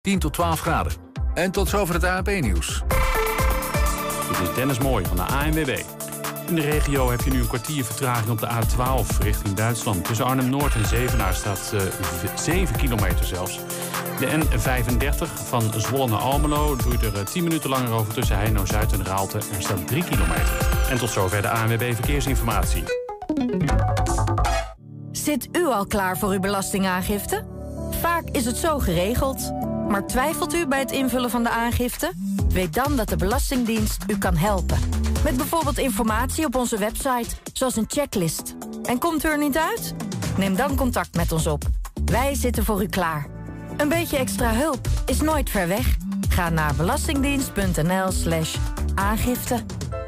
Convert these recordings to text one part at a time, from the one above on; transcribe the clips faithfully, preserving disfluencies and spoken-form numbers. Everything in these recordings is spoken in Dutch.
tien tot twaalf graden. En tot zover het A N P-nieuws. Dit is Dennis Mooij van de A N W B. In de regio heb je nu een kwartier vertraging op de A twaalf richting Duitsland. Tussen Arnhem-Noord en Zevenaar staat uh, zeven kilometer zelfs. De N vijfendertig van Zwolle naar Almelo doe je er uh, tien minuten langer over tussen Heino-Zuid en Raalte. Er staat drie kilometer. En tot zover de A N W B Verkeersinformatie. Zit u al klaar voor uw belastingaangifte? Vaak is het zo geregeld. Maar twijfelt u bij het invullen van de aangifte? Weet dan dat de Belastingdienst u kan helpen. Met bijvoorbeeld informatie op onze website, zoals een checklist. En komt u er niet uit? Neem dan contact met ons op. Wij zitten voor u klaar. Een beetje extra hulp is nooit ver weg. Ga naar belastingdienst.nl slash aangifte.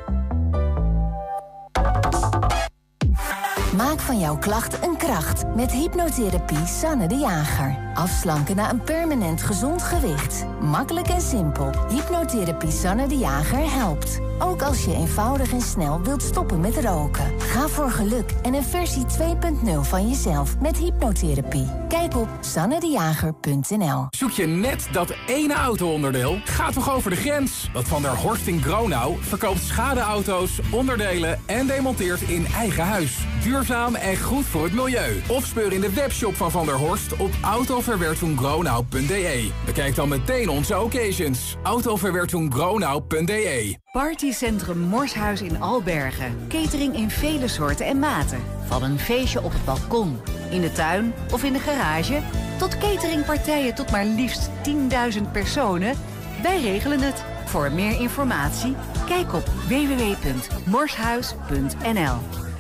Maak van jouw klacht een kracht met hypnotherapie Sanne de Jager. Afslanken naar een permanent gezond gewicht. Makkelijk en simpel. Hypnotherapie Sanne de Jager helpt. Ook als je eenvoudig en snel wilt stoppen met roken. Ga voor geluk en een versie twee punt nul van jezelf met hypnotherapie. Kijk op sanne de jager punt n l. Zoek je net dat ene auto-onderdeel? Ga toch over de grens? Want Van der Horst in Gronau verkoopt schadeauto's, onderdelen en demonteert in eigen huis. Duurzaam en goed voor het milieu. Of speur in de webshop van Van der Horst op autoverwertungsgronau punt d e. Bekijk dan meteen onze occasions. autoverwertungsgronau punt d e. Partycentrum Morshuis in Albergen. Catering in vele soorten en maten. Van een feestje op het balkon, in de tuin of in de garage, tot cateringpartijen tot maar liefst tienduizend personen. Wij regelen het. Voor meer informatie, kijk op w w w punt morshuis punt n l.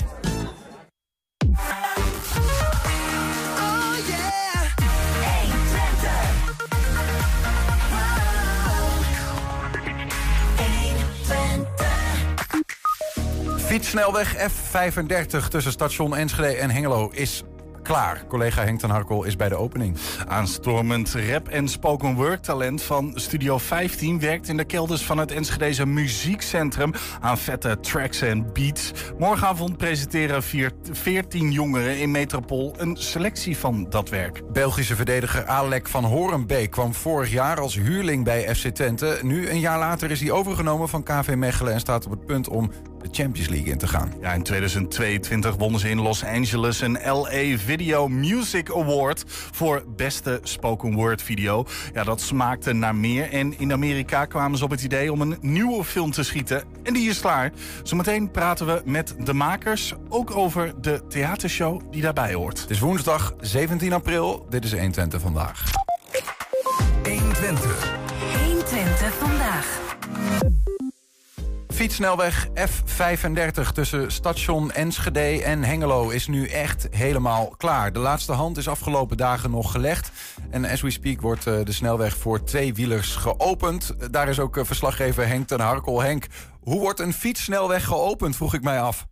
Fietssnelweg F vijfendertig tussen station Enschede en Hengelo is klaar. Collega Henk ten Harkel is bij de opening. Aanstormend rap- en spoken word talent van Studio vijftien werkt in de kelders van het Enschedeze muziekcentrum aan vette tracks en beats. Morgenavond presenteren veertien jongeren in Metropool een selectie van dat werk. Belgische verdediger Alec van Horenbeek kwam vorig jaar als huurling bij F C Twente. Nu, een jaar later, is hij overgenomen van K V Mechelen en staat op het punt om de Champions League in te gaan. Ja, in tweeduizend tweeëntwintig wonnen ze in Los Angeles een L A Video Music Award voor beste spoken word video. Ja, dat smaakte naar meer. En in Amerika kwamen ze op het idee om een nieuwe film te schieten. En die is klaar. Zometeen praten we met de makers ook over de theatershow die daarbij hoort. Het is woensdag zeventien april. Dit is honderdtwintig vandaag. honderdtwintig. honderdtwintig vandaag. Fietssnelweg F vijfendertig tussen station Enschede en Hengelo is nu echt helemaal klaar. De laatste hand is afgelopen dagen nog gelegd. En as we speak wordt de snelweg voor tweewielers geopend. Daar is ook verslaggever Henk ten Harkel. Henk, hoe wordt een fietssnelweg geopend, vroeg ik mij af.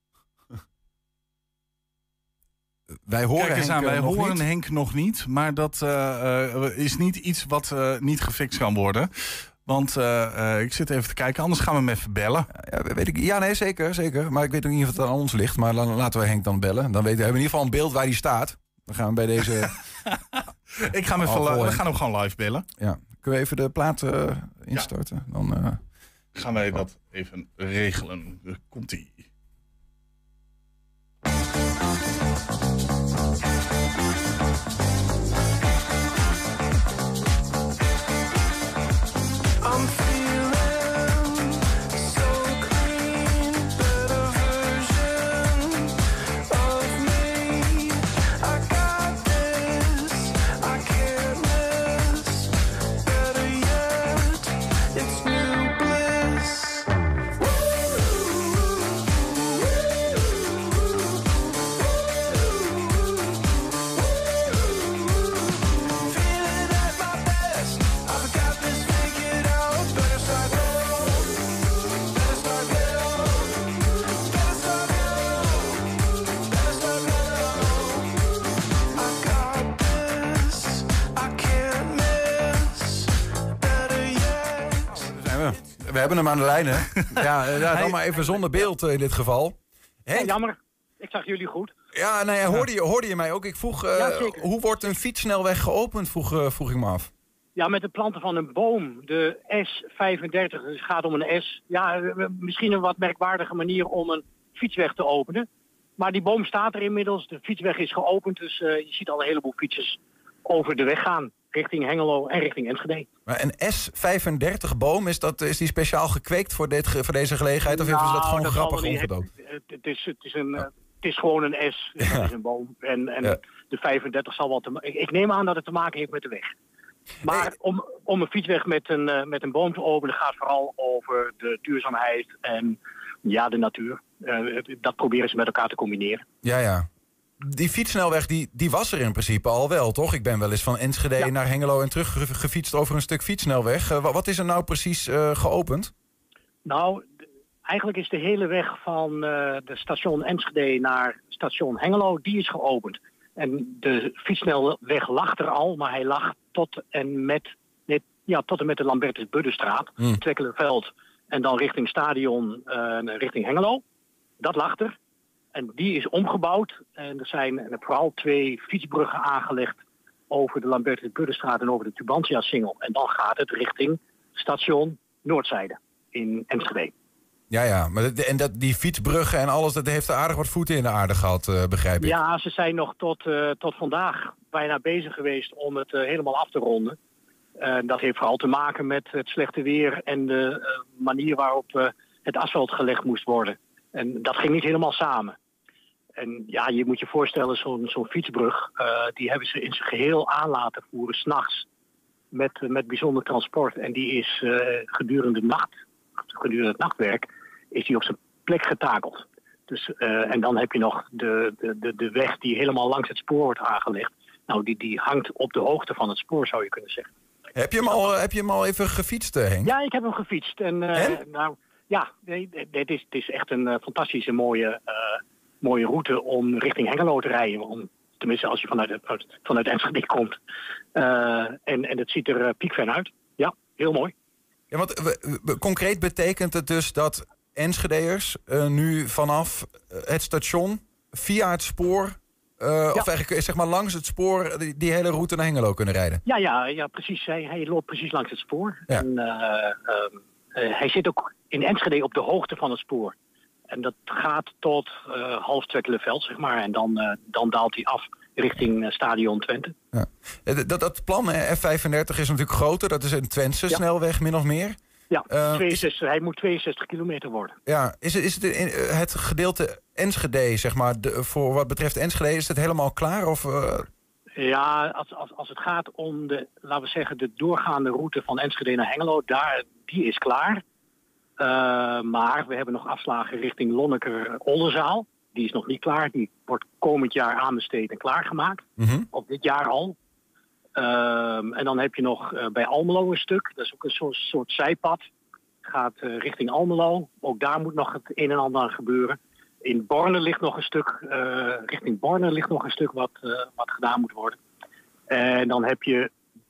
Wij horen Kijk eens Henk aan, wij nog horen niet. Henk nog niet. Maar dat uh, uh, is niet iets wat uh, niet gefixt kan worden. Want uh, uh, ik zit even te kijken, anders gaan we hem even bellen. Ja, weet ik, ja nee, zeker, zeker. Maar ik weet ook niet of het aan ons ligt. Maar dan, laten we Henk dan bellen. Dan weten we, hebben we in ieder geval een beeld waar hij staat. Dan gaan we bij deze... ik ga hem even, oh, we gaan hem gewoon live bellen. Ja. Kunnen we even de plaat uh, instarten? Ja. Dan uh... gaan wij dat even regelen. Komt-ie. We hebben hem aan de lijn, hè? Ja, ja dan maar even zonder beeld in dit geval. Henk? Ja, jammer. Ik zag jullie goed. Ja, nee, hoorde je, hoorde je mij ook? Ik vroeg, uh, ja, hoe wordt een fietssnelweg geopend, vroeg, uh, vroeg ik me af. Ja, met het planten van een boom, de S vijfendertig, dus het gaat om een S. Ja, misschien een wat merkwaardige manier om een fietsweg te openen. Maar die boom staat er inmiddels, de fietsweg is geopend, dus uh, je ziet al een heleboel fietsers over de weg gaan. Richting Hengelo en richting Enschede. Maar een S vijfendertig boom, is, dat, is die speciaal gekweekt voor, dit, voor deze gelegenheid? Of nou, hebben ze dat gewoon dat grappig omgedoopt? Het, het, is, het, is een, ja. het is gewoon een S, het ja. is een boom. En, en ja. de vijfendertig zal wel te maken... Ik neem aan dat het te maken heeft met de weg. Maar hey. om, om een fietsweg met een, uh, met een boom te openen gaat vooral over de duurzaamheid en ja, de natuur. Uh, dat proberen ze met elkaar te combineren. Ja, ja. Die fietssnelweg, die, die was er in principe al wel, toch? Ik ben wel eens van Enschede ja. naar Hengelo en terug gefietst over een stuk fietssnelweg. Uh, wat is er nou precies uh, geopend? Nou, d- eigenlijk is de hele weg van uh, de station Enschede naar station Hengelo, die is geopend. En de fietssnelweg lag er al, maar hij lag tot en met, net, ja, tot en met de Lambertus-Buddestraat, hmm. Twekkelenveld en dan richting stadion, uh, richting Hengelo. Dat lag er. En die is omgebouwd. En er zijn vooral twee fietsbruggen aangelegd over de Lambertus-Buddestraat en over de Tubantia-singel. En dan gaat het richting station Noordzijde in Enschede. Ja, ja. Maar de, en dat, die fietsbruggen en alles, dat heeft aardig wat voeten in de aarde gehad, uh, begrijp ik. Ja, ze zijn nog tot, uh, tot vandaag bijna bezig geweest om het uh, helemaal af te ronden. Uh, dat heeft vooral te maken met het slechte weer en de uh, manier waarop uh, het asfalt gelegd moest worden. En dat ging niet helemaal samen. En ja, je moet je voorstellen, zo'n, zo'n fietsbrug, uh, die hebben ze in zijn geheel aan laten voeren, 's nachts, met, uh, met bijzonder transport. En die is uh, gedurende de nacht, gedurende het nachtwerk, is die op zijn plek getakeld. Dus, uh, en dan heb je nog de, de, de, de weg die helemaal langs het spoor wordt aangelegd. Nou, die, die hangt op de hoogte van het spoor, zou je kunnen zeggen. Heb je hem al, heb je hem al even gefietst, Henk? Ja, ik heb hem gefietst. En, uh, en? Nou, ja, het is, het is echt een uh, fantastische mooie... Uh, mooie route om richting Hengelo te rijden. Om, tenminste, als je vanuit, uit, vanuit Enschede komt. Uh, en, en het ziet er uh, piekfijn uit. Ja, heel mooi. Ja, want we, we, concreet betekent het dus dat Enschedeërs uh, nu vanaf het station via het spoor... Uh, ja. Of eigenlijk zeg maar langs het spoor die, die hele route naar Hengelo kunnen rijden? Ja, ja, ja precies. Hij, hij loopt precies langs het spoor. Ja. En, uh, uh, uh, hij zit ook in Enschede op de hoogte van het spoor. En dat gaat tot uh, half Twekkelenveld, zeg maar. En dan, uh, dan daalt hij af richting uh, stadion Twente. Ja. Dat, dat plan F vijfendertig is natuurlijk groter. Dat is een Twentse ja. snelweg, min of meer. Ja, uh, tweeënzestig, is, hij moet tweeënzestig kilometer worden. Ja, is het, is het, in, het gedeelte Enschede, zeg maar, de, voor wat betreft Enschede, is het helemaal klaar? Of, uh... Ja, als, als, als het gaat om de, laten we zeggen, de doorgaande route van Enschede naar Hengelo, daar, die is klaar. Uh, maar we hebben nog afslagen richting Lonneker-Oldenzaal. Die is nog niet klaar. Die wordt komend jaar aanbesteed en klaargemaakt. Mm-hmm. Of dit jaar al. Uh, en dan heb je nog uh, bij Almelo een stuk. Dat is ook een soort, soort zijpad. Gaat uh, richting Almelo. Ook daar moet nog het een en ander aan gebeuren. In Borne ligt nog een stuk. Uh, richting Borne ligt nog een stuk wat, uh, wat gedaan moet worden. En dan heb je...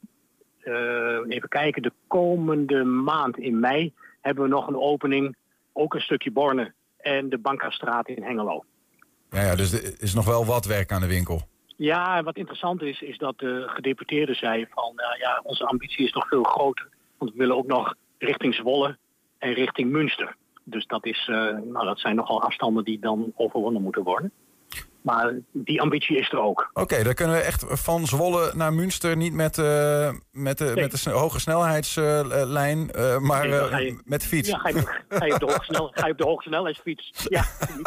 Uh, even kijken. De komende maand in mei... hebben we nog een opening, ook een stukje Borne en de Bankastraat in Hengelo. Ja, ja, dus er is nog wel wat werk aan de winkel. Ja, en wat interessant is, is dat de gedeputeerde zei van, uh, ja, onze ambitie is nog veel groter. Want we willen ook nog richting Zwolle en richting Münster. Dus dat, is, uh, nou, dat zijn nogal afstanden die dan overwonnen moeten worden. Maar die ambitie is er ook. Oké, okay, dan kunnen we echt van Zwolle naar Münster niet met, uh, met, de, nee. met de sne- hoge snelheidslijn, uh, uh, maar nee, uh, je, met de fiets. Ja, ga je, ga je op de hoge, snel, ga je op de hoge snelheidsfiets. Ja,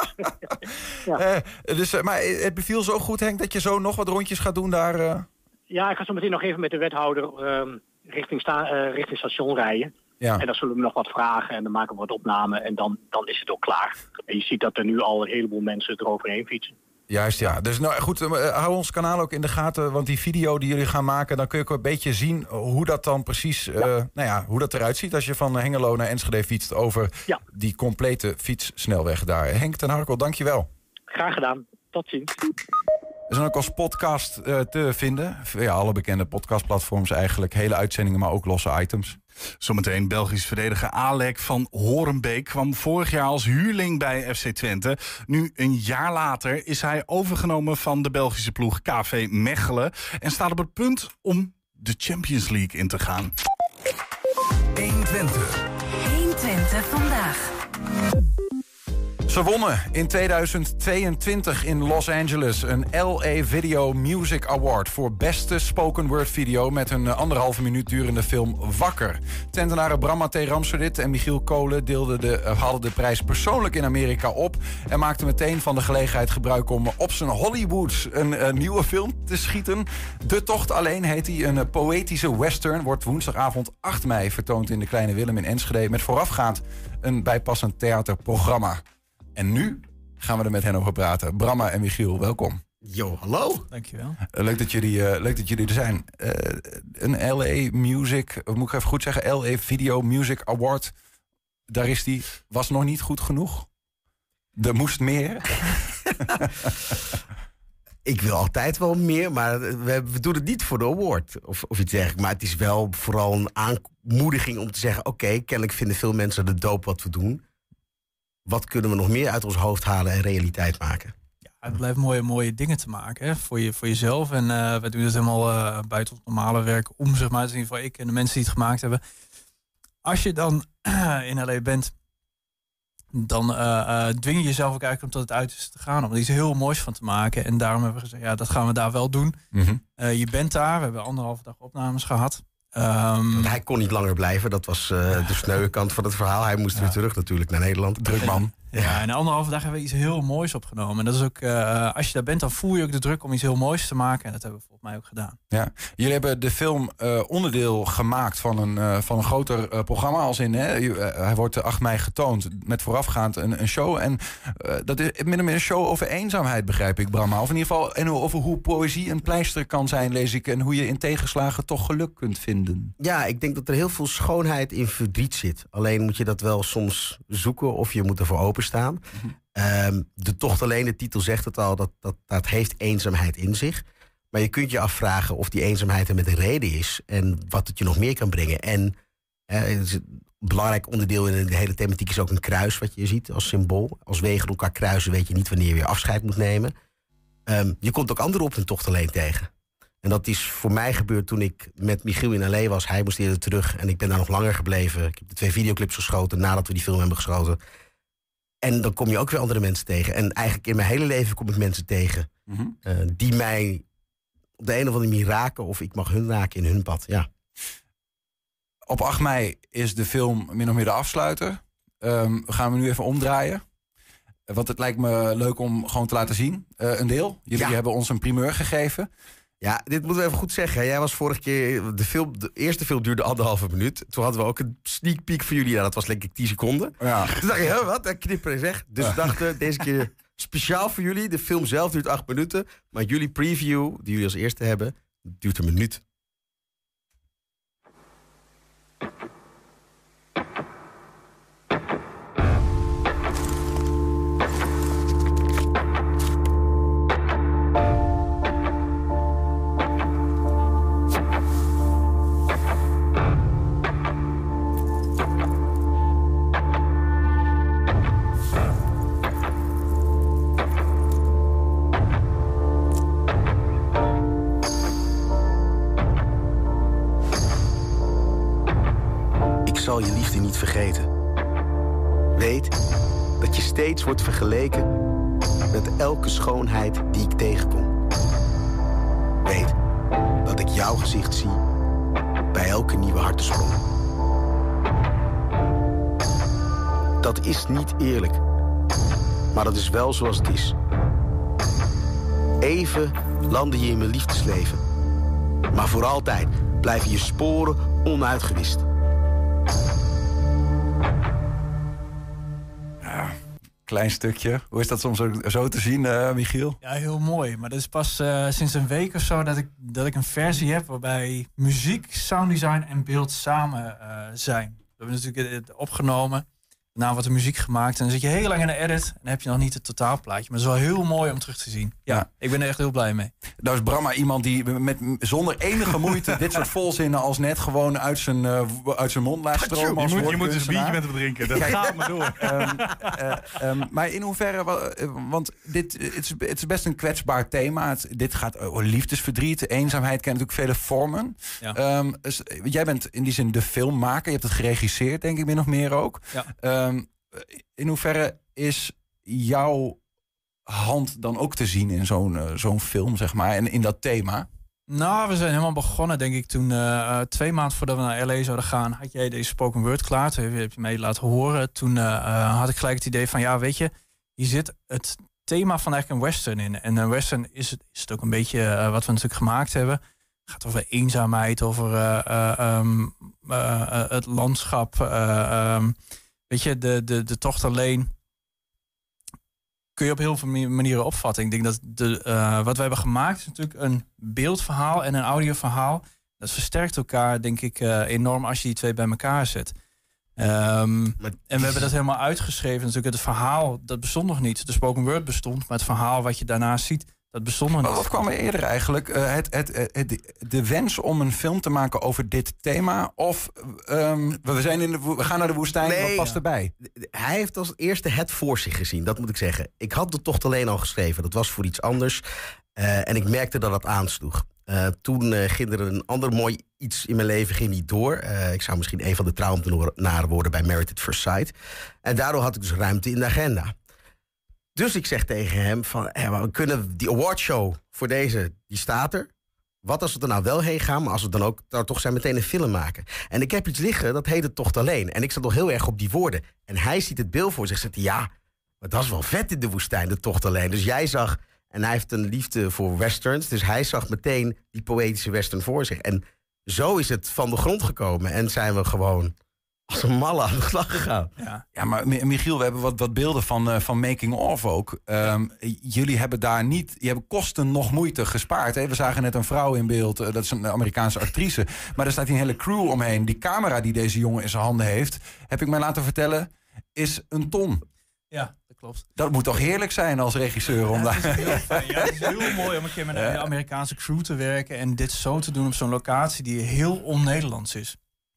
ja. Uh, dus, uh, maar het beviel zo goed, Henk, dat je zo nog wat rondjes gaat doen daar? Uh... Ja, ik ga zo meteen nog even met de wethouder uh, richting, sta- uh, richting station rijden. Ja. En dan zullen we nog wat vragen en dan maken we wat opnamen en dan, dan is het ook klaar. En je ziet dat er nu al een heleboel mensen eroverheen fietsen. Juist, ja. Dus nou goed, uh, hou ons kanaal ook in de gaten, want die video die jullie gaan maken, dan kun je ook een beetje zien hoe dat dan precies, uh, ja. nou ja, hoe dat eruit ziet als je van Hengelo naar Enschede fietst over ja. die complete fietssnelweg daar. Henk ten Harkel, dankjewel. Graag gedaan. Tot ziens. We zijn ook als podcast uh, te vinden. Ja, alle bekende podcastplatforms eigenlijk. Hele uitzendingen, maar ook losse items. Zometeen Belgisch verdediger Alec van Horenbeek kwam vorig jaar als huurling bij F C Twente. Nu een jaar later is hij overgenomen van de Belgische ploeg K V Mechelen en staat op het punt om de Champions League in te gaan. honderdtwintig. honderdtwintig vandaag. Ze wonnen in tweeduizend tweeëntwintig in Los Angeles een L A Video Music Award voor beste spoken word video met een anderhalve minuut durende film Wakker. Twentenaren Bramma T. Ramserdit en Michiel Kolen deelden de, uh, hadden de prijs persoonlijk in Amerika op en maakten meteen van de gelegenheid gebruik om op zijn Hollywoods een, een nieuwe film te schieten. De Tocht Alleen heet hij, een uh, poëtische western, wordt woensdagavond acht mei vertoond in de Kleine Willem in Enschede met voorafgaand een bijpassend theaterprogramma. En nu gaan we er met hen over praten. Bramma en Michiel, welkom. Yo, hallo. Dankjewel. Uh, leuk, dat jullie, uh, leuk dat jullie er zijn. Uh, een L A Music, of moet ik even goed zeggen, L A Video Music Award. Daar is die. Was nog niet goed genoeg? Er moest meer. Ik wil altijd wel meer, maar we, we doen het niet voor de award. Of, of iets dergelijks. Maar het is wel vooral een aanmoediging om te zeggen... oké, okay, kennelijk vinden veel mensen de doop wat we doen. Wat kunnen we nog meer uit ons hoofd halen en realiteit maken? Ja, het blijft mooie, mooie dingen te maken hè, voor, je, voor jezelf. En uh, wij doen het helemaal uh, buiten ons normale werk om, zeg maar. Dus in ieder geval ik en de mensen die het gemaakt hebben. Als je dan uh, in L A bent, dan uh, uh, dwing je jezelf ook eigenlijk om tot het uiterste te gaan. Om er iets heel moois van te maken. En daarom hebben we gezegd, ja, dat gaan we daar wel doen. Mm-hmm. Uh, je bent daar, we hebben anderhalve dag opnames gehad. Um, Want hij kon niet langer blijven. Dat was uh, de sneuwe kant van het verhaal. Hij moest ja. weer terug natuurlijk naar Nederland. Druk man. Ja, ja, en anderhalve dag hebben we iets heel moois opgenomen. En dat is ook, uh, als je daar bent, dan voel je ook de druk om iets heel moois te maken. En dat hebben we volgens mij ook gedaan. Ja. Jullie hebben de film uh, onderdeel gemaakt van een, uh, van een groter uh, programma. Als in, hè, uh, hij wordt acht mei getoond met voorafgaand een, een show. En uh, dat is min of meer een show over eenzaamheid, begrijp ik, Bramma. Of in ieder geval en over hoe poëzie een pleister kan zijn, lees ik. En hoe je in tegenslagen toch geluk kunt vinden. Ja, ik denk dat er heel veel schoonheid in verdriet zit. Alleen moet je dat wel soms zoeken of je moet ervoor openstaan. Mm-hmm. Um, de Tocht Alleen, de titel zegt het al, dat, dat, dat heeft eenzaamheid in zich. Maar je kunt je afvragen of die eenzaamheid er met een reden is. En wat het je nog meer kan brengen. En uh, een belangrijk onderdeel in de hele thematiek is ook een kruis wat je ziet als symbool. Als wegen elkaar kruisen weet je niet wanneer je weer afscheid moet nemen. Um, je komt ook anderen op een Tocht Alleen tegen. En dat is voor mij gebeurd toen ik met Michiel in L A was. Hij moest eerder terug en ik ben daar nog langer gebleven. Ik heb de twee videoclips geschoten nadat we die film hebben geschoten. En dan kom je ook weer andere mensen tegen. En eigenlijk in mijn hele leven kom ik mensen tegen. Mm-hmm. Uh, die mij op de een of andere manier raken. Of ik mag hun raken in hun pad, ja. Op acht mei is de film min of meer de afsluiter. Um, gaan we nu even omdraaien. Want het lijkt me leuk om gewoon te laten zien. Uh, een deel. Jullie ja. hebben ons een primeur gegeven. Ja, dit moeten we even goed zeggen. Jij was vorige keer... De, film, de eerste film duurde anderhalve minuut. Toen hadden we ook een sneak peek voor jullie. Ja, dat was denk ik tien seconden. Ja. Toen dacht je, hè, wat? Dat knippen en zeg. Dus ja. we dachten, deze keer speciaal voor jullie. De film zelf duurt acht minuten. Maar jullie preview, die jullie als eerste hebben, duurt een minuut. Ik zal je liefde niet vergeten. Weet dat je steeds wordt vergeleken met elke schoonheid die ik tegenkom. Weet dat ik jouw gezicht zie bij elke nieuwe hartesprong. Dat is niet eerlijk, maar dat is wel zoals het is. Even landde je in mijn liefdesleven, maar voor altijd blijven je sporen onuitgewist. Klein stukje. Hoe is dat soms ook zo te zien, uh, Michiel? Ja, heel mooi. Maar dat is pas uh, sinds een week of zo dat ik, dat ik een versie heb waarbij muziek, sounddesign en beeld samen uh, zijn. We hebben natuurlijk het opgenomen. nou wordt de muziek gemaakt en dan zit je heel lang in de edit en dan heb je nog niet het totaalplaatje. Maar het is wel heel mooi om terug te zien. Ja, ja. Ik ben er echt heel blij mee. Nou is Bramma iemand die met, zonder enige moeite dit soort volzinnen als net gewoon uit zijn, uh, uit zijn mond laat stromen. Je moet, je moet dus een biertje met hem drinken. Dat gaat maar door. Um, uh, um, maar in hoeverre, want dit het is, is best een kwetsbaar thema. Het, dit gaat over liefdesverdriet, eenzaamheid kent natuurlijk vele vormen. Ja. Um, dus, jij bent in die zin de filmmaker. Je hebt het geregisseerd, denk ik, min of meer ook. Ja. Um, in hoeverre is jouw hand dan ook te zien in zo'n uh, zo'n film, zeg maar, en in dat thema? Nou, we zijn helemaal begonnen, denk ik, toen uh, twee maanden voordat we naar L A zouden gaan, had jij deze spoken word klaar. Toen heb je mij laten horen. Toen uh, had ik gelijk het idee van, ja, weet je, hier zit het thema van eigenlijk een western in. En een western is het, is het ook een beetje uh, wat we natuurlijk gemaakt hebben. Het gaat over eenzaamheid, over uh, uh, um, uh, uh, het landschap. Uh, um, weet je, de, de, de tocht alleen kun je op heel veel manieren opvatten. Ik denk dat de, uh, wat we hebben gemaakt is natuurlijk een beeldverhaal en een audioverhaal. Dat versterkt elkaar, denk ik, uh, enorm als je die twee bij elkaar zet. Um, maar... En we hebben dat helemaal uitgeschreven. Natuurlijk, het verhaal, dat bestond nog niet. De spoken word bestond, maar het verhaal wat je daarna ziet, dat bestond nog niet. Wat kwam er eerder eigenlijk? Uh, het, het, het, de wens om een film te maken over dit thema? Of um, we, zijn in de, we gaan naar de woestijn, nee, wat past erbij? Hij heeft als eerste het voor zich gezien, dat moet ik zeggen. Ik had de tocht alleen al geschreven. Dat was voor iets anders. Uh, en ik merkte dat het aansloeg. Uh, toen uh, ging er een ander mooi iets in mijn leven ging niet door. Uh, ik zou misschien een van de trouwambtenaren worden bij Married at First Sight. En daardoor had ik dus ruimte in de agenda. Dus ik zeg tegen hem van, hey, we kunnen die awardshow voor deze, die staat er. Wat als we er nou wel heen gaan, maar als we dan ook nou, toch zijn meteen een film maken. En ik heb iets liggen, dat heet het Tocht Alleen. En ik zat nog heel erg op die woorden. En hij ziet het beeld voor zich. Zegt hij, ja, maar dat is wel vet in de woestijn, de Tocht Alleen. Dus jij zag, en hij heeft een liefde voor westerns. Dus hij zag meteen die poëtische western voor zich. En zo is het van de grond gekomen. En zijn we gewoon als een malle aan de slag gegaan. Ja, ja, maar Michiel, we hebben wat, wat beelden van, uh, van Making Of ook. Um, jullie hebben daar niet, je hebben kosten nog moeite gespaard. Hè? We zagen net een vrouw in beeld, uh, dat is een Amerikaanse actrice. Maar er staat hier een hele crew omheen. Die camera die deze jongen in zijn handen heeft, heb ik mij laten vertellen, is een ton. Ja, dat klopt. Dat moet toch heerlijk zijn als regisseur? Om ja, daar... het is heel fijn. Ja, het is heel mooi om een keer met een ja. Amerikaanse crew te werken en dit zo te doen op zo'n locatie die heel on-Nederlands is.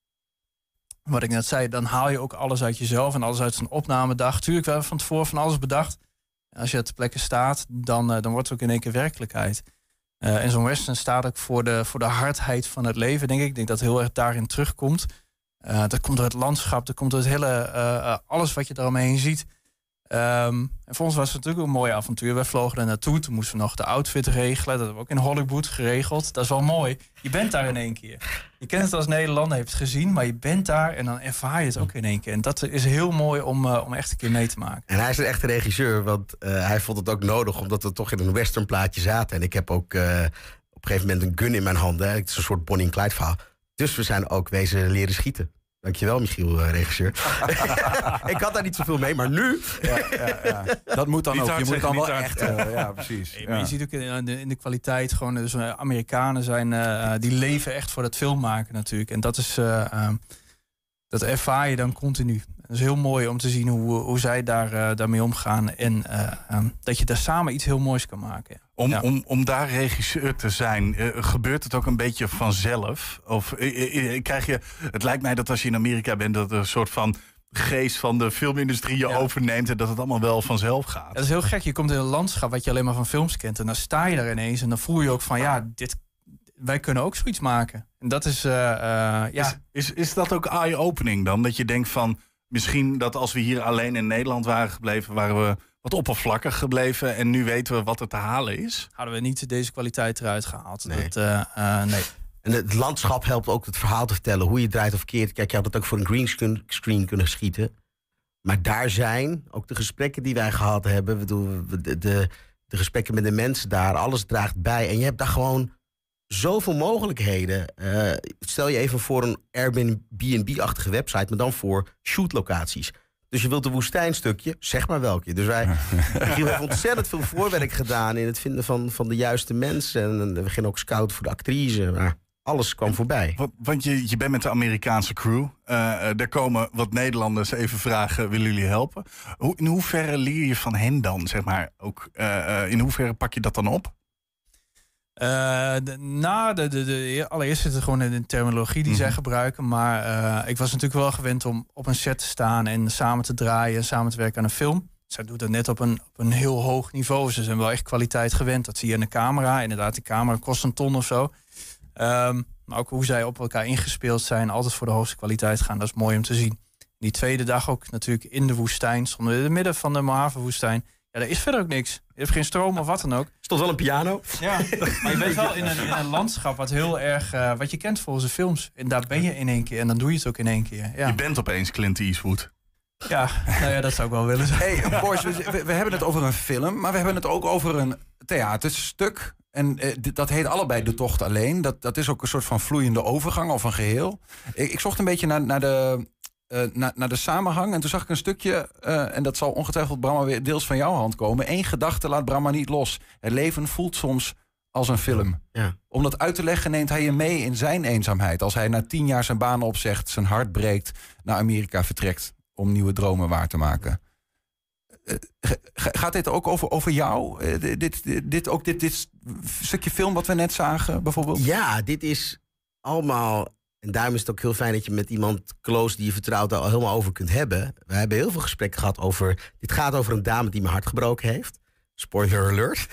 Wat ik net zei, dan haal je ook alles uit jezelf en alles uit zijn opnamedag. Tuurlijk, we hebben van tevoren van alles bedacht. Als je ter plekke staat, dan, uh, dan wordt het ook in één keer werkelijkheid. Uh, en zo'n western staat ook voor de, voor de hardheid van het leven, denk ik. Ik denk dat het heel erg daarin terugkomt. Uh, dat komt door het landschap, dat komt door het hele, uh, alles wat je daaromheen ziet. Um, en voor ons was het natuurlijk een mooi avontuur. Wij vlogen er naartoe, toen moesten we nog de outfit regelen. Dat hebben we ook in Hollywood geregeld. Dat is wel mooi. Je bent daar in één keer. Je kent het als Nederlander, hebt het gezien, maar je bent daar en dan ervaar je het ook in één keer. En dat is heel mooi om, uh, om echt een keer mee te maken. En hij is een echte regisseur, want uh, hij vond het ook nodig, omdat we toch in een westernplaatje zaten. En ik heb ook uh, op een gegeven moment een gun in mijn handen. Hè. Het is een soort Bonnie en Clyde verhaal. Dus we zijn ook wezen leren schieten. Dankjewel, Michiel, uh, regisseur. Ik had daar niet zoveel mee, maar nu... Ja, ja, ja. Dat moet dan niet ook. Je moet dan wel echt... Uh, ja, precies. Nee, maar ja. Je ziet ook in de, in de kwaliteit gewoon... Dus Amerikanen zijn... Uh, die leven echt voor het filmmaken natuurlijk. En dat is... Uh, uh, dat ervaar je dan continu. Het is heel mooi om te zien hoe, hoe zij daar, uh, daarmee omgaan. En uh, um, dat je daar samen iets heel moois kan maken. Om, ja. om, om daar regisseur te zijn, uh, gebeurt het ook een beetje vanzelf? Of uh, uh, krijg je... Het lijkt mij dat als je in Amerika bent, dat er een soort van geest van de filmindustrie je ja. overneemt en dat het allemaal wel vanzelf gaat. Ja, dat is heel gek. Je komt in een landschap wat je alleen maar van films kent. En dan sta je daar ineens en dan voel je ook van... ja, dit, wij kunnen ook zoiets maken. En dat is... Uh, uh, ja. is, is, is dat ook eye-opening dan? Dat je denkt van... Misschien dat als we hier alleen in Nederland waren gebleven, waren we wat oppervlakkig gebleven. En nu weten we wat er te halen is. Hadden we niet deze kwaliteit eruit gehaald. Nee. Dat, uh, uh, nee. En het landschap helpt ook het verhaal te vertellen. Hoe je het draait of keert. Kijk, je had het ook voor een greenscreen kunnen schieten. Maar daar zijn ook de gesprekken die wij gehad hebben. We doen de, de, de gesprekken met de mensen daar. Alles draagt bij. En je hebt daar gewoon zoveel mogelijkheden. Uh, stel je even voor een Airbnb-achtige website, maar dan voor shootlocaties. Dus je wilt een woestijnstukje, zeg maar welke. Dus wij hebben ontzettend veel voorwerk gedaan in het vinden van, van de juiste mensen. En we gingen ook scouten voor de actrice. Maar Alles kwam voorbij. Want, want je, je bent met de Amerikaanse crew. Uh, er komen wat Nederlanders even vragen, willen jullie helpen? Hoe, in hoeverre leer je van hen dan, zeg maar? Ook, uh, in hoeverre pak je dat dan op? Uh, de, nou, de, de, de, allereerst zit het gewoon in de terminologie die mm-hmm. zij gebruiken. Maar uh, ik was natuurlijk wel gewend om op een set te staan en samen te draaien en samen te werken aan een film. Zij doet dat net op een, op een heel hoog niveau. Ze zijn wel echt kwaliteit gewend. Dat zie je in de camera. Inderdaad, die camera kost een ton of zo. Um, maar ook hoe zij op elkaar ingespeeld zijn, altijd voor de hoogste kwaliteit gaan, dat is mooi om te zien. Die tweede dag ook natuurlijk in de woestijn, stonden we in het midden van de Mojave-woestijn. Ja, daar is verder ook niks. Je hebt geen stroom of wat dan ook. Stond wel een piano. Ja, maar je bent wel in een, in een landschap wat heel erg, uh, wat je kent volgens de films. En daar ben je in één keer en dan doe je het ook in één keer. Ja. Je bent opeens Clint Eastwood. Ja, nou ja, dat zou ik wel willen zeggen. Hey, Boris, we, we, we hebben het over een film, maar we hebben het ook over een theaterstuk. En eh, dit, dat heet allebei De Tocht Alleen. Dat, dat is ook een soort van vloeiende overgang of een geheel. Ik, ik zocht een beetje naar, naar, de, uh, naar, naar de samenhang. En toen zag ik een stukje, uh, en dat zal ongetwijfeld Bramma weer deels van jouw hand komen. Eén gedachte laat Bramma niet los. Het leven voelt soms als een film. Ja. Om dat uit te leggen neemt hij je mee in zijn eenzaamheid. Als hij na tien jaar zijn baan opzegt, zijn hart breekt, naar Amerika vertrekt om nieuwe dromen waar te maken. Uh, gaat dit ook over, over jou? Uh, dit, dit, dit, ook dit, dit stukje film wat we net zagen, bijvoorbeeld? Ja, dit is allemaal... En daarom is het ook heel fijn dat je met iemand close die je vertrouwt daar al helemaal over kunt hebben. We hebben heel veel gesprekken gehad over... Dit gaat over een dame die mijn hart gebroken heeft. Spoiler alert.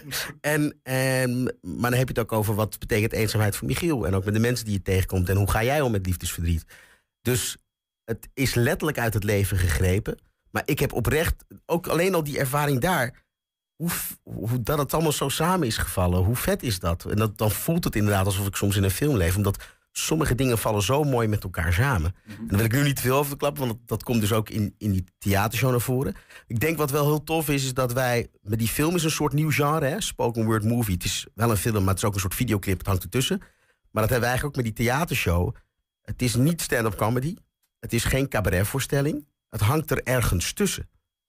en, en, maar dan heb je het ook over wat betekent eenzaamheid voor Michiel. En ook met de mensen die je tegenkomt. En hoe ga jij om met liefdesverdriet? Dus het is letterlijk uit het leven gegrepen. Maar ik heb oprecht, ook alleen al die ervaring daar... Hoe, hoe dat het allemaal zo samen is gevallen. Hoe vet is dat? En dat, dan voelt het inderdaad alsof ik soms in een film leef. Omdat sommige dingen vallen zo mooi met elkaar samen. Mm-hmm. En daar wil ik nu niet te veel over klappen. Want dat, dat komt dus ook in, in die theatershow naar voren. Ik denk wat wel heel tof is, is dat wij... Met die film is een soort nieuw genre, hè? Spoken word movie. Het is wel een film, maar het is ook een soort videoclip. Het hangt ertussen. Maar dat hebben wij eigenlijk ook met die theatershow. Het is niet stand-up comedy. Het is geen cabaretvoorstelling. Het hangt er ergens tussen.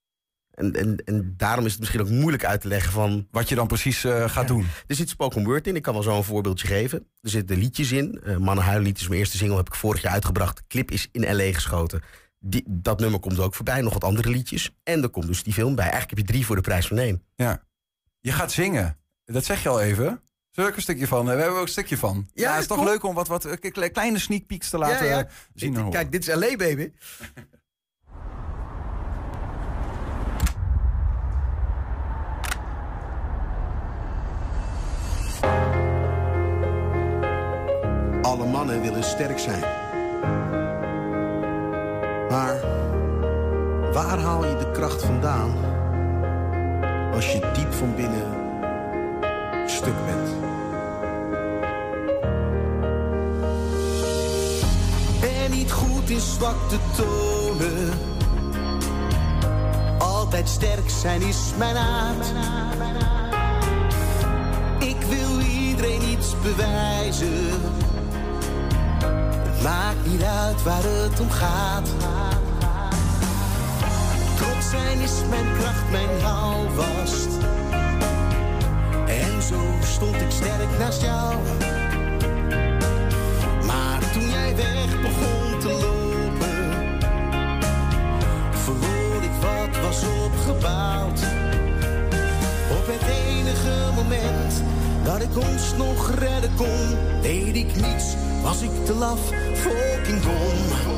En, en, en daarom is het misschien ook moeilijk uit te leggen van... Wat je dan precies uh, gaat ja. doen. Er zit spoken word in. Ik kan wel zo een voorbeeldje geven. Er zitten liedjes in. Uh, Mannen huilen niet is mijn eerste single. Heb ik vorig jaar uitgebracht. De clip is in L A geschoten. Die, dat nummer komt ook voorbij. Nog wat andere liedjes. En er komt dus die film bij. Eigenlijk heb je drie voor de prijs van één. Ja. Je gaat zingen. Dat zeg je al even. Zullen we een stukje van? We hebben ook een stukje van. Ja, ja het is toch leuk om wat, wat kleine sneak peeks te laten ja, ja. zien. Ik, kijk, dit is L A, baby. Alle mannen willen sterk zijn. Maar waar haal je de kracht vandaan als je diep van binnen stuk bent? Ben niet goed in zwak te tonen. Altijd sterk zijn is mijn aard. Ik wil iedereen iets bewijzen. Maakt niet uit waar het om gaat. Trots zijn is mijn kracht, mijn houvast. En zo stond ik sterk naast jou. Maar toen jij weg begon te lopen, verloor ik wat was opgebouwd. Op het enige moment dat ik ons nog redden kon, deed ik niets, was ik te laf, fucking dom.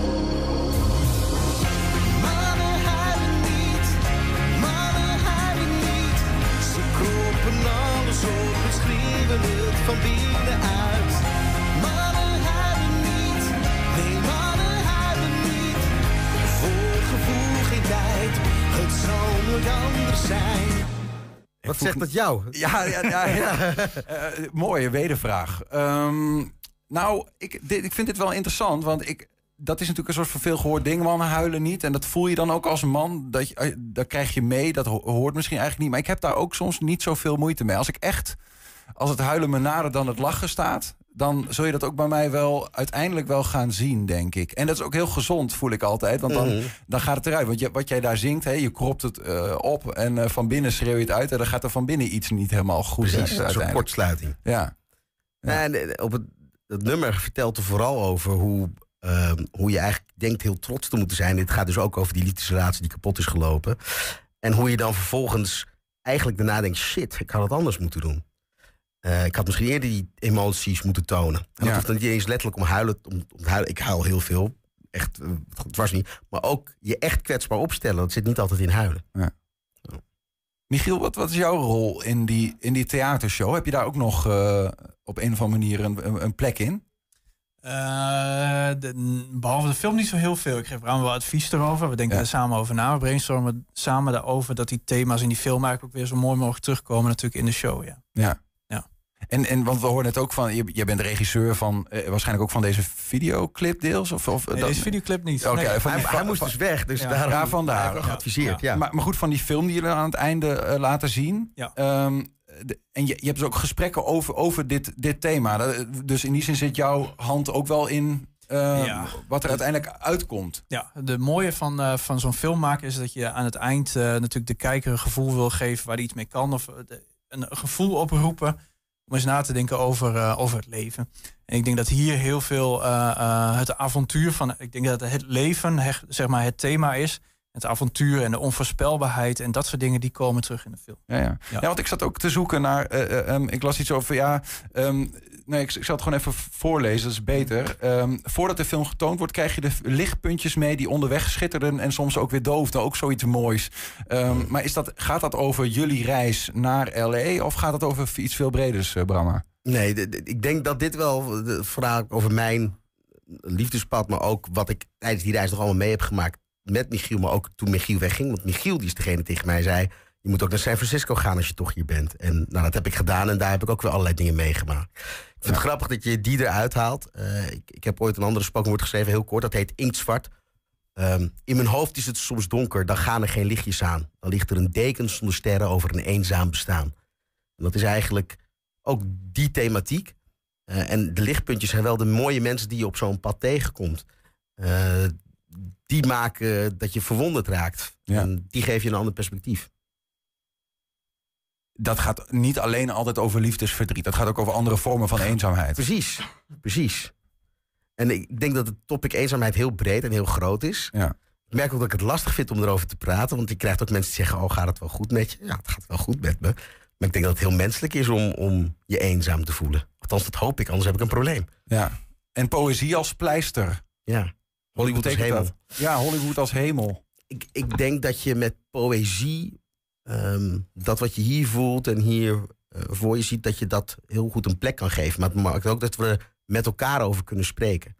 Mannen huilen niet, mannen huilen niet. Ze kropen alles op en schreeuwen het van binnenuit. Mannen huilen niet, nee mannen huilen niet. Voor gevoel geen tijd, het zal nooit anders zijn. Wat zegt dat jou? Ja, ja, ja, ja. uh, mooie wedervraag. Um, nou, ik, dit, ik vind dit wel interessant, want ik, dat is natuurlijk een soort van veel gehoord ding. Mannen huilen niet. En dat voel je dan ook als een man. Dat, je, dat krijg je mee. Dat hoort misschien eigenlijk niet. Maar ik heb daar ook soms niet zoveel moeite mee. Als ik echt, als het huilen me nader dan het lachen staat, dan zul je dat ook bij mij wel uiteindelijk wel gaan zien, denk ik. En dat is ook heel gezond, voel ik altijd. Want dan, mm-hmm. dan gaat het eruit. Want je, wat jij daar zingt, hè, je kropt het uh, op en uh, van binnen schreeuw je het uit. En dan gaat er van binnen iets niet helemaal goed. Precies, een soort kortsluiting. Ja. ja. En op het, dat nummer vertelt er vooral over hoe, uh, hoe je eigenlijk denkt heel trots te moeten zijn. Dit gaat dus ook over die liefdesrelatie die kapot is gelopen. En hoe je dan vervolgens eigenlijk daarna denkt, shit, ik had het anders moeten doen. Uh, ik had misschien eerder die emoties moeten tonen. En dat Ja. hoeft dan niet eens letterlijk om huilen, om, om huilen. Ik huil heel veel. Echt, uh, het was niet. Maar ook je echt kwetsbaar opstellen. Dat zit niet altijd in huilen. Ja. Michiel, wat, wat is jouw rol in die, in die theatershow? Heb je daar ook nog uh, op een of andere manier een, een plek in? Uh, de, behalve de film niet zo heel veel. Ik geef Bram wel advies erover. We denken Ja. er samen over na. We brainstormen samen daarover dat die thema's in die film eigenlijk ook weer zo mooi mogelijk terugkomen natuurlijk in de show. Ja. Ja. Ja. En, en want we hoorden het ook van, je, je bent regisseur van, uh, waarschijnlijk ook van deze videoclip deels? Of, of, Nee, dat, deze videoclip niet. Oké, Nee. van Hij, die- hij van- moest van- dus weg, dus Ja. daarom Ja, vandaar. heb ik ook geadviseerd. Ja. Maar, maar goed, van die film die jullie aan het einde uh, laten zien. Ja. Um, de, en je, je hebt dus ook gesprekken over, over dit, dit thema. Dat, dus in die zin zit jouw hand ook wel in uh, Ja. wat er uiteindelijk uitkomt. Ja, de mooie van, uh, van zo'n film maken is dat je aan het eind uh, natuurlijk de kijker een gevoel wil geven waar hij iets mee kan. Of uh, de, een gevoel oproepen om eens na te denken over, uh, over het leven. En ik denk dat hier heel veel uh, uh, het avontuur van... Ik denk dat het leven he, zeg maar het thema is. Het avontuur en de onvoorspelbaarheid en dat soort dingen die komen terug in de film. Ja, ja. Ja. Ja. ja want ik zat ook te zoeken naar... Uh, uh, um, ik las iets over... ja. Um, nee, ik, ik zal het gewoon even voorlezen, dat is beter. Um, voordat de film getoond wordt, krijg je de lichtpuntjes mee die onderweg schitterden en soms ook weer doofden. Ook zoiets moois. Um, maar is dat, gaat dat over jullie reis naar L A of gaat het over iets veel breders, uh, Bramma? Nee, de, de, ik denk dat dit wel de verhaal over mijn liefdespad, maar ook wat ik tijdens die reis nog allemaal mee heb gemaakt met Michiel, maar ook toen Michiel wegging. Want Michiel die is degene tegen mij zei, je moet ook naar San Francisco gaan als je toch hier bent. En nou, dat heb ik gedaan en daar heb ik ook weer allerlei dingen meegemaakt. Ik vind Ja. het grappig dat je die eruit haalt. Uh, ik, ik heb ooit een andere spoken word geschreven, heel kort, dat heet Inktzwart. Um, in mijn hoofd is het soms donker, dan gaan er geen lichtjes aan. Dan ligt er een deken zonder sterren over een eenzaam bestaan. En dat is eigenlijk ook die thematiek. Uh, en de lichtpuntjes zijn wel de mooie mensen die je op zo'n pad tegenkomt. Uh, die maken dat je verwonderd raakt. Ja. En die geven je een ander perspectief. Dat gaat niet alleen altijd over liefdesverdriet. Dat gaat ook over andere vormen van eenzaamheid. Precies, precies. En ik denk dat het topic eenzaamheid heel breed en heel groot is. Ja. Ik merk ook dat ik het lastig vind om erover te praten. Want je krijgt ook mensen die zeggen, oh, gaat het wel goed met je? Ja, het gaat wel goed met me. Maar ik denk dat het heel menselijk is om, om je eenzaam te voelen. Althans, dat hoop ik, anders heb ik een probleem. Ja. En poëzie als pleister. Ja, Hollywood als betekent hemel. dat? Ja, Hollywood als hemel. Ik, ik denk dat je met poëzie, um, dat wat je hier voelt en hier uh, voor je ziet, dat je dat heel goed een plek kan geven. Maar het maakt ook dat we er met elkaar over kunnen spreken.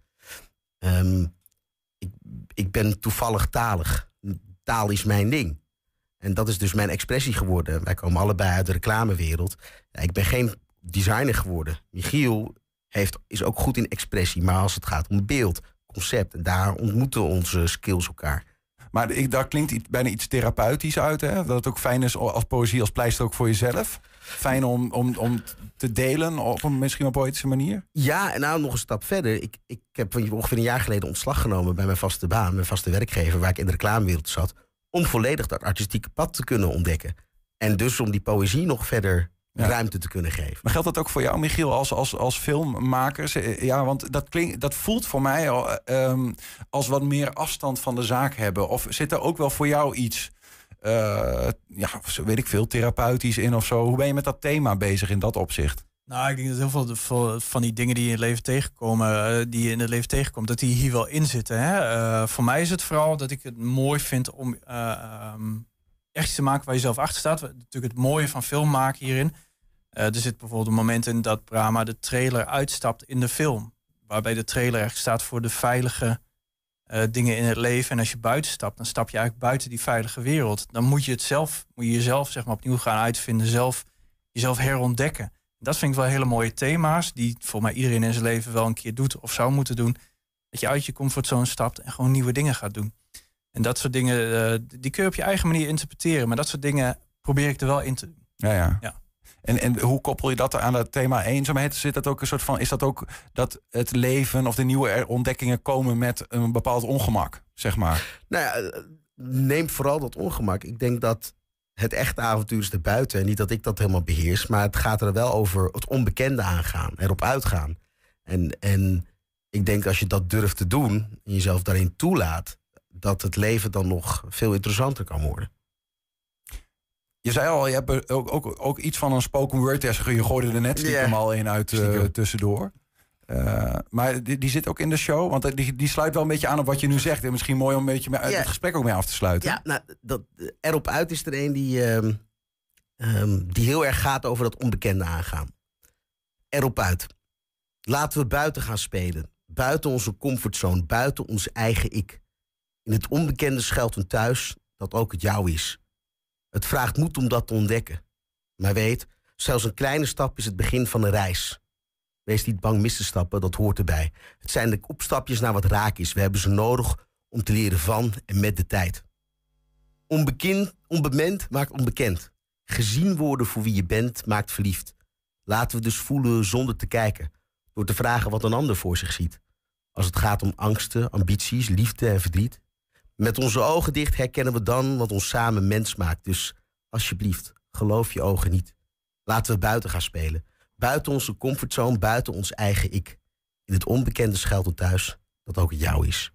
Um, ik, ik ben toevallig talig. Taal is mijn ding. En dat is dus mijn expressie geworden. Wij komen allebei uit de reclamewereld. Ja, ik ben geen designer geworden. Michiel heeft, is ook goed in expressie. Maar als het gaat om beeld, concept, en daar ontmoeten onze skills elkaar. Maar ik, daar klinkt iets, bijna iets therapeutisch uit. Hè? Dat het ook fijn is als poëzie, als pleister ook voor jezelf. Fijn om, om, om te delen op een misschien een poëtische manier. Ja, en nou nog een stap verder. Ik, ik heb ongeveer een jaar geleden ontslag genomen bij mijn vaste baan, mijn vaste werkgever, waar ik in de reclamewereld zat, om volledig dat artistieke pad te kunnen ontdekken. En dus om die poëzie nog verder ja. ruimte te kunnen geven. Maar geldt dat ook voor jou, Michiel, als, als, als filmmaker? Ja, want dat, klinkt, dat voelt voor mij al, um, als wat meer afstand van de zaak hebben. Of zit er ook wel voor jou iets, uh, ja, weet ik veel, therapeutisch in of zo? Hoe ben je met dat thema bezig in dat opzicht? Nou, ik denk dat heel veel van die dingen die je in het leven tegenkomen, die je in het leven tegenkomt, dat die hier wel in zitten. Hè? Uh, voor mij is het vooral dat ik het mooi vind om uh, um, echt iets te maken waar je zelf achter staat. Natuurlijk het mooie van film maken hierin. Uh, er zit bijvoorbeeld een moment in dat Brahma de trailer uitstapt in de film. Waarbij de trailer echt staat voor de veilige uh, dingen in het leven. En als je buiten stapt, dan stap je eigenlijk buiten die veilige wereld. Dan moet je het zelf, moet je jezelf zeg maar opnieuw gaan uitvinden, zelf jezelf herontdekken. Dat vind ik wel hele mooie thema's die voor mij iedereen in zijn leven wel een keer doet of zou moeten doen. Dat je uit je comfortzone stapt en gewoon nieuwe dingen gaat doen. En dat soort dingen, uh, die kun je op je eigen manier interpreteren. Maar dat soort dingen probeer ik er wel in te doen. Ja, ja. ja. En, en hoe koppel je dat aan het thema eenzaamheid? Zit dat ook een soort van, is dat ook dat het leven of de nieuwe ontdekkingen komen met een bepaald ongemak, zeg maar? Nou ja, neem vooral dat ongemak. Ik denk dat het echte avontuur is erbuiten. En niet dat ik dat helemaal beheers. Maar het gaat er wel over het onbekende aangaan. Erop uitgaan. En, en ik denk als je dat durft te doen en jezelf daarin toelaat, dat het leven dan nog veel interessanter kan worden. Je zei al, je hebt ook, ook, ook iets van een spoken word test. Je gooide er net stiekem yeah. al een uit uh, tussendoor. Uh, maar die, die zit ook in de show? Want die, die sluit wel een beetje aan op wat je nu zegt. En misschien mooi om een beetje yeah. het gesprek ook mee af te sluiten. Ja, nou, dat, erop uit is er een die, um, um, die heel erg gaat over dat onbekende aangaan. Erop uit. Laten we buiten gaan spelen. Buiten onze comfortzone. Buiten ons eigen ik. In het onbekende schuilt een thuis dat ook het jou is. Het vraagt moed om dat te ontdekken. Maar weet, zelfs een kleine stap is het begin van een reis. Wees niet bang mis te stappen, dat hoort erbij. Het zijn de opstapjes naar wat raak is. We hebben ze nodig om te leren van en met de tijd. Onbekend, onbemind maakt onbekend. Gezien worden voor wie je bent maakt verliefd. Laten we dus voelen zonder te kijken. Door te vragen wat een ander voor zich ziet. Als het gaat om angsten, ambities, liefde en verdriet. Met onze ogen dicht herkennen we dan wat ons samen mens maakt. Dus alsjeblieft, geloof je ogen niet. Laten we buiten gaan spelen. Buiten onze comfortzone, buiten ons eigen ik. In het onbekende schuilt het thuis dat ook het jou is.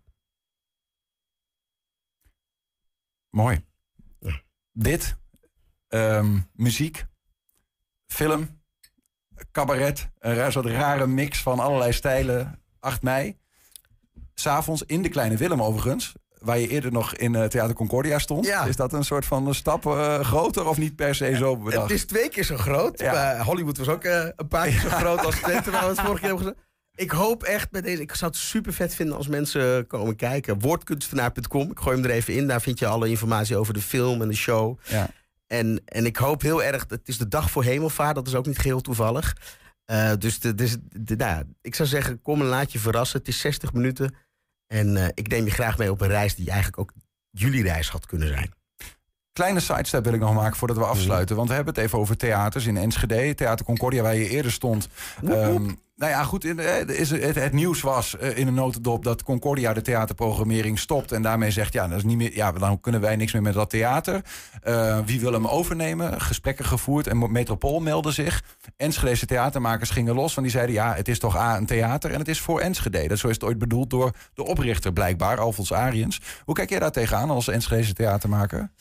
Mooi. Ja. Dit, um, muziek, film, cabaret, een soort rare mix van allerlei stijlen. acht mei. 'S Avonds in de Kleine Willem overigens. Waar je eerder nog in uh, Theater Concordia stond. Ja. Is dat een soort van een stap uh, groter of niet per se zo bedacht? Het is twee keer zo groot. Ja. Uh, Hollywood was ook uh, een paar keer zo groot als Twente, waar we het vorige keer hebben gezegd. Ik hoop echt bij deze... Ik zou het super vet vinden als mensen komen kijken. woordkunstenaar punt com. Ik gooi hem er even in. Daar vind je alle informatie over de film en de show. Ja. En, en ik hoop heel erg... Het is de dag voor Hemelvaart. Dat is ook niet geheel toevallig. Uh, dus de, de, de, nou, ik zou zeggen, kom en laat je verrassen. Het is zestig minuten... En uh, ik neem je graag mee op een reis die eigenlijk ook jullie reis had kunnen zijn. Kleine sidestep wil ik nog maken voordat we afsluiten. Want we hebben het even over theaters in Enschede. Theater Concordia, waar je eerder stond. Um, nou ja, goed, in, is het, het nieuws was uh, in een notendop dat Concordia de theaterprogrammering stopt. En daarmee zegt, ja, dat is niet meer, ja, dan kunnen wij niks meer met dat theater. Uh, wie wil hem overnemen? Gesprekken gevoerd en Metropool meldde zich. Enschedese theatermakers gingen los. Want die zeiden, ja, het is toch A, een theater en het is voor Enschede. Dat zo is het ooit bedoeld door de oprichter blijkbaar, Alfons Ariens. Hoe kijk jij daar tegenaan als Enschedese theatermaker?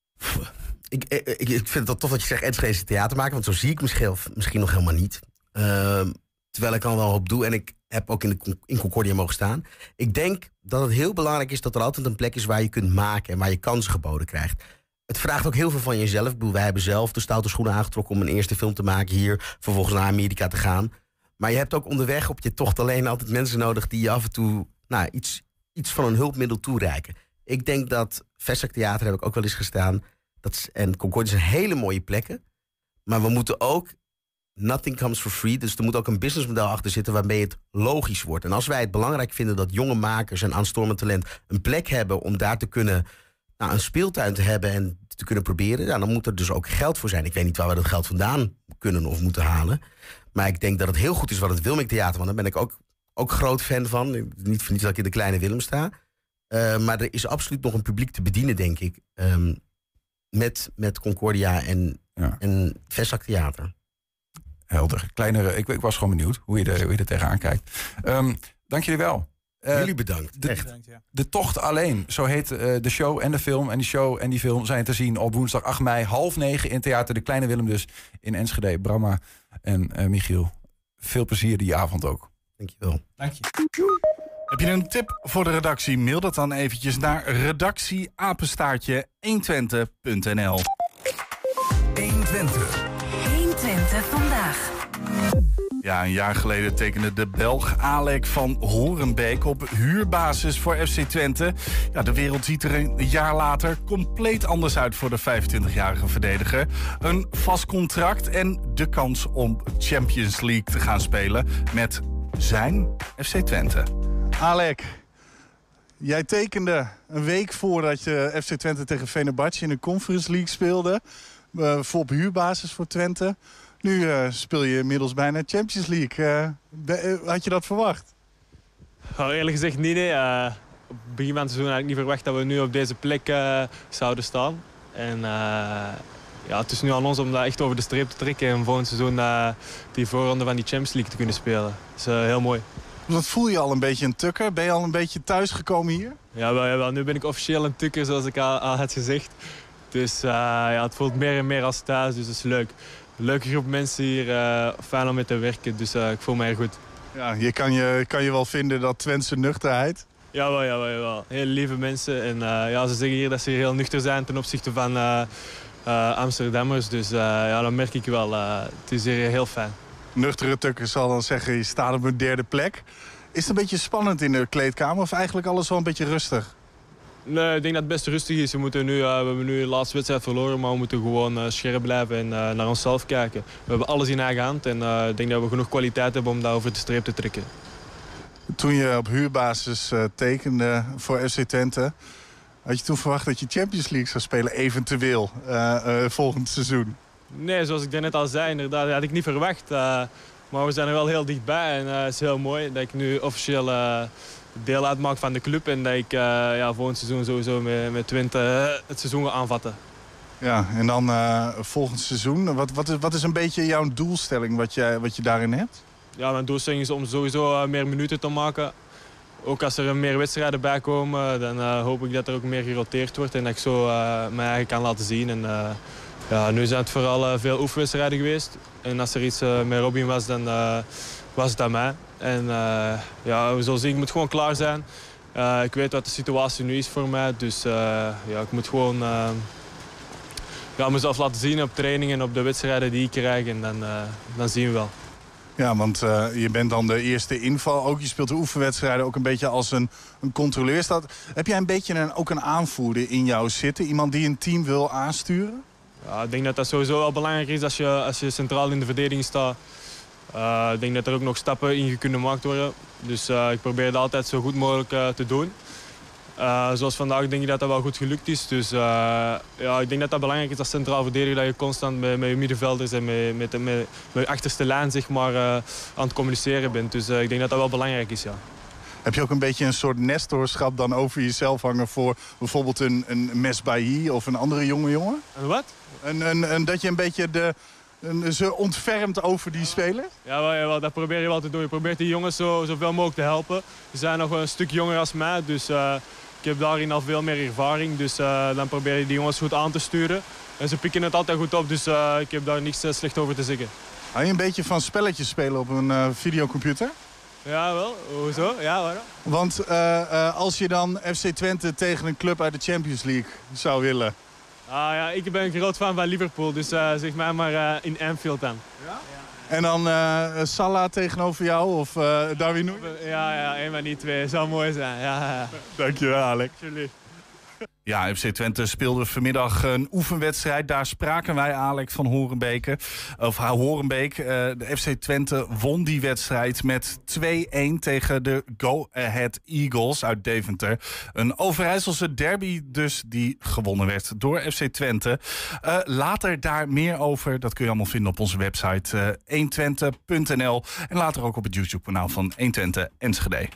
Ik, ik, ik vind het wel tof dat je zegt Enschedese theatermaker, want zo zie ik misschien, misschien nog helemaal niet. Uh, terwijl ik al wel een hoop doe en ik heb ook in, de, in Concordia mogen staan. Ik denk dat het heel belangrijk is dat er altijd een plek is waar je kunt maken en waar je kansen geboden krijgt. Het vraagt ook heel veel van jezelf. Ik bedoel, wij hebben zelf de stoute schoenen aangetrokken om een eerste film te maken hier, vervolgens naar Amerika te gaan. Maar je hebt ook onderweg op je tocht alleen altijd mensen nodig die je af en toe nou, iets, iets van een hulpmiddel toereiken. Ik denk dat Vestzak Theater heb ik ook wel eens gestaan. Dat is, en Concordia zijn hele mooie plekken. Maar we moeten ook... Nothing comes for free. Dus er moet ook een businessmodel achter zitten waarmee het logisch wordt. En als wij het belangrijk vinden dat jonge makers en aanstormend talent een plek hebben om daar te kunnen... Nou, een speeltuin te hebben en te kunnen proberen... Nou, dan moet er dus ook geld voor zijn. Ik weet niet waar we dat geld vandaan kunnen of moeten halen. Maar ik denk dat het heel goed is wat het Wilmink Theater... want daar ben ik ook, ook groot fan van. Niet voor niets dat ik in de Kleine Willem sta... Uh, maar er is absoluut nog een publiek te bedienen, denk ik. Um, met, met Concordia en, ja. en Vestzak Theater. Helder. Kleinere, ik, ik was gewoon benieuwd hoe je er, hoe je er tegenaan kijkt. Um, dank jullie wel. Uh, jullie bedankt. De, Echt. De Tocht Alleen, zo heet uh, de show en de film. En die show en die film zijn te zien op woensdag acht mei, half negen in Theater de Kleine Willem dus in Enschede. Bramma en uh, Michiel, veel plezier die avond ook. Dankjewel. Dank je. Heb je een tip voor de redactie? Mail dat dan eventjes naar redactie apenstaartje honderdtwintig punt n l. honderdtwintig. honderdtwintig vandaag. Ja, een jaar geleden tekende de Belg Alec van Horenbeek op huurbasis voor F C Twente. Ja, de wereld ziet er een jaar later compleet anders uit voor de vijfentwintigjarige verdediger. Een vast contract en de kans om Champions League te gaan spelen met zijn F C Twente. Alec, jij tekende een week voordat je F C Twente tegen Fenerbahce in de Conference League speelde. Uh, voor op huurbasis voor Twente. Nu uh, speel je inmiddels bijna Champions League. Uh, de, uh, had je dat verwacht? Oh, eerlijk gezegd niet. Nee. Uh, op het begin van het seizoen had ik niet verwacht dat we nu op deze plek uh, zouden staan. En uh, ja, het is nu aan ons om dat echt over de streep te trekken en volgend seizoen uh, die voorronde van die Champions League te kunnen spelen. Dat is uh, heel mooi. Wat voel je al een beetje een tukker? Ben je al een beetje thuisgekomen hier? Ja, wel, ja, wel. Nu ben ik officieel een tukker, zoals ik al, al had gezegd. Dus uh, ja, het voelt meer en meer als thuis, dus dat is leuk. Leuke groep mensen hier, uh, fijn om mee te werken, dus uh, ik voel me erg goed. Ja, je kan je, kan je wel vinden dat Twentse nuchterheid? Jawel, jawel, jawel. Heel lieve mensen. En uh, ja, ze zeggen hier dat ze hier heel nuchter zijn ten opzichte van uh, uh, Amsterdammers. Dus uh, ja, dat merk ik wel. Uh, het is hier heel fijn. Nuchtere tukker zal dan zeggen, je staat op een derde plek. Is het een beetje spannend in de kleedkamer of eigenlijk alles wel een beetje rustig? Nee, ik denk dat het best rustig is. We, moeten nu, uh, we hebben nu de laatste wedstrijd verloren, maar we moeten gewoon uh, scherp blijven en uh, naar onszelf kijken. We hebben alles in eigen hand en uh, ik denk dat we genoeg kwaliteit hebben om dat over de streep te trekken. Toen je op huurbasis uh, tekende voor F C Twente, had je toen verwacht dat je Champions League zou spelen, eventueel, uh, uh, volgend seizoen? Nee, zoals ik net al zei, inderdaad, dat had ik niet verwacht. Uh, maar we zijn er wel heel dichtbij en uh, het is heel mooi dat ik nu officieel uh, deel uitmaak van de club. En dat ik uh, ja, volgend seizoen sowieso met, met Twente uh, het seizoen ga aanvatten. Ja, en dan uh, volgend seizoen, wat, wat, is, wat is een beetje jouw doelstelling wat je, wat je daarin hebt? Ja, mijn doelstelling is om sowieso uh, meer minuten te maken. Ook als er meer wedstrijden bij komen, dan uh, hoop ik dat er ook meer geroteerd wordt. En dat ik zo uh, mij eigen kan laten zien. En, uh, ja, nu zijn het vooral uh, veel oefenwedstrijden geweest. En als er iets uh, met Robin was, dan uh, was het aan mij. En uh, ja, we zullen zien, ik moet gewoon klaar zijn. Uh, ik weet wat de situatie nu is voor mij. Dus uh, ja, ik moet gewoon uh, ja, mezelf laten zien op trainingen en op de wedstrijden die ik krijg. En dan, uh, dan zien we wel. Ja, want uh, je bent dan de eerste inval. Ook je speelt de oefenwedstrijden ook een beetje als een, een controleur. Staat. Heb jij een beetje een, ook een aanvoerder in jou zitten? Iemand die een team wil aansturen? Ja, ik denk dat dat sowieso wel belangrijk is als je, als je centraal in de verdediging staat. Uh, ik denk dat er ook nog stappen in kunnen gemaakt worden. Dus uh, ik probeer het altijd zo goed mogelijk uh, te doen. Uh, zoals vandaag denk ik dat dat wel goed gelukt is. Dus uh, ja, ik denk dat dat belangrijk is als centraal verdediger. Dat je constant met, met je middenvelders en met, met, met, met je achterste lijn zeg maar, uh, aan het communiceren bent. Dus uh, ik denk dat dat wel belangrijk is, ja. Heb je ook een beetje een soort nestorschap dan over jezelf hangen voor bijvoorbeeld een, een Mesbahi of een andere jonge jongen? Een wat? En, en, en dat je een beetje de, een, ze ontfermt over die speler? Ja, wel, ja wel, dat probeer je wel te doen. Je probeert die jongens zo, zoveel mogelijk te helpen. Ze zijn nog een stuk jonger als mij, dus uh, ik heb daarin al veel meer ervaring. Dus uh, dan probeer je die jongens goed aan te sturen. En ze pikken het altijd goed op, dus uh, ik heb daar niks uh, slecht over te zeggen. Hou je een beetje van spelletjes spelen op een uh, videocomputer? Ja, wel. Hoezo? Ja, waarom? Want uh, uh, als je dan F C Twente tegen een club uit de Champions League zou willen... Ah ja, ik ben een groot fan van Liverpool, dus uh, zeg mij maar uh, in Anfield dan. Ja? En dan uh, Salah tegenover jou of uh, Darwin? Ja, ja, een van die twee. Zou mooi zijn. Ja, ja. Dankjewel, Alex. Alsjeblieft. Ja, F C Twente speelde vanmiddag een oefenwedstrijd. Daar spraken wij Alex van Horenbeke. Of Horenbeek. Uh, de F C Twente won die wedstrijd met twee-een tegen de Go Ahead Eagles uit Deventer. Een Overijsselse derby dus die gewonnen werd door F C Twente. Uh, later daar meer over. Dat kun je allemaal vinden op onze website uh, honderdtwintig punt n l. En later ook op het YouTube-kanaal van honderdtwintig Enschede.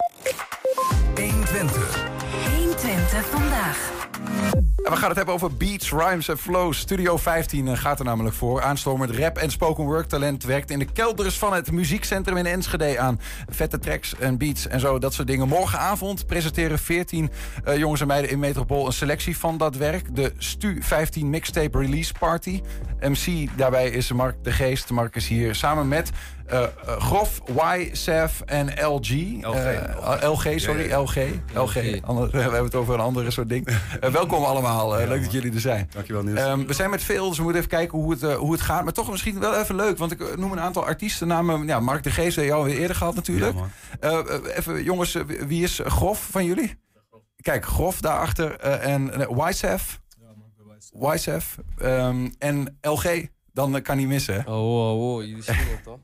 honderdtwintig. honderdtwintig vandaag. En we gaan het hebben over beats, rhymes en flows. Studio vijftien gaat er namelijk voor. Aanstormend rap en spoken word talent werkt in de kelders van het muziekcentrum in Enschede aan vette tracks en beats en zo, dat soort dingen. Morgenavond presenteren veertien uh, jongens en meiden in Metropool een selectie van dat werk. De Stu vijftien Mixtape Release Party. M C daarbij is Mark de Geest. Mark is hier samen met uh, uh, Grof, Y, Sef en L G. L G, uh, L G sorry, ja, ja. L G. L G. Ander, we hebben het over een andere soort ding. Uh, welkom allemaal, uh, ja, leuk dat jullie er zijn. Dankjewel, Niels. Um, we zijn met veel, dus we moeten even kijken hoe het, uh, hoe het gaat. Maar toch misschien wel even leuk, want ik noem een aantal artiestennamen. Ja, Mark de Geest, jou alweer eerder gehad natuurlijk. Ja, uh, even, jongens, wie is Grof van jullie? Kijk, Grof daarachter uh, en uh, Y-Sef. Ja, Y-Sef. Um, en L G, dan uh, kan niet missen. Hè? Oh, wow, wow, jullie spelen toch?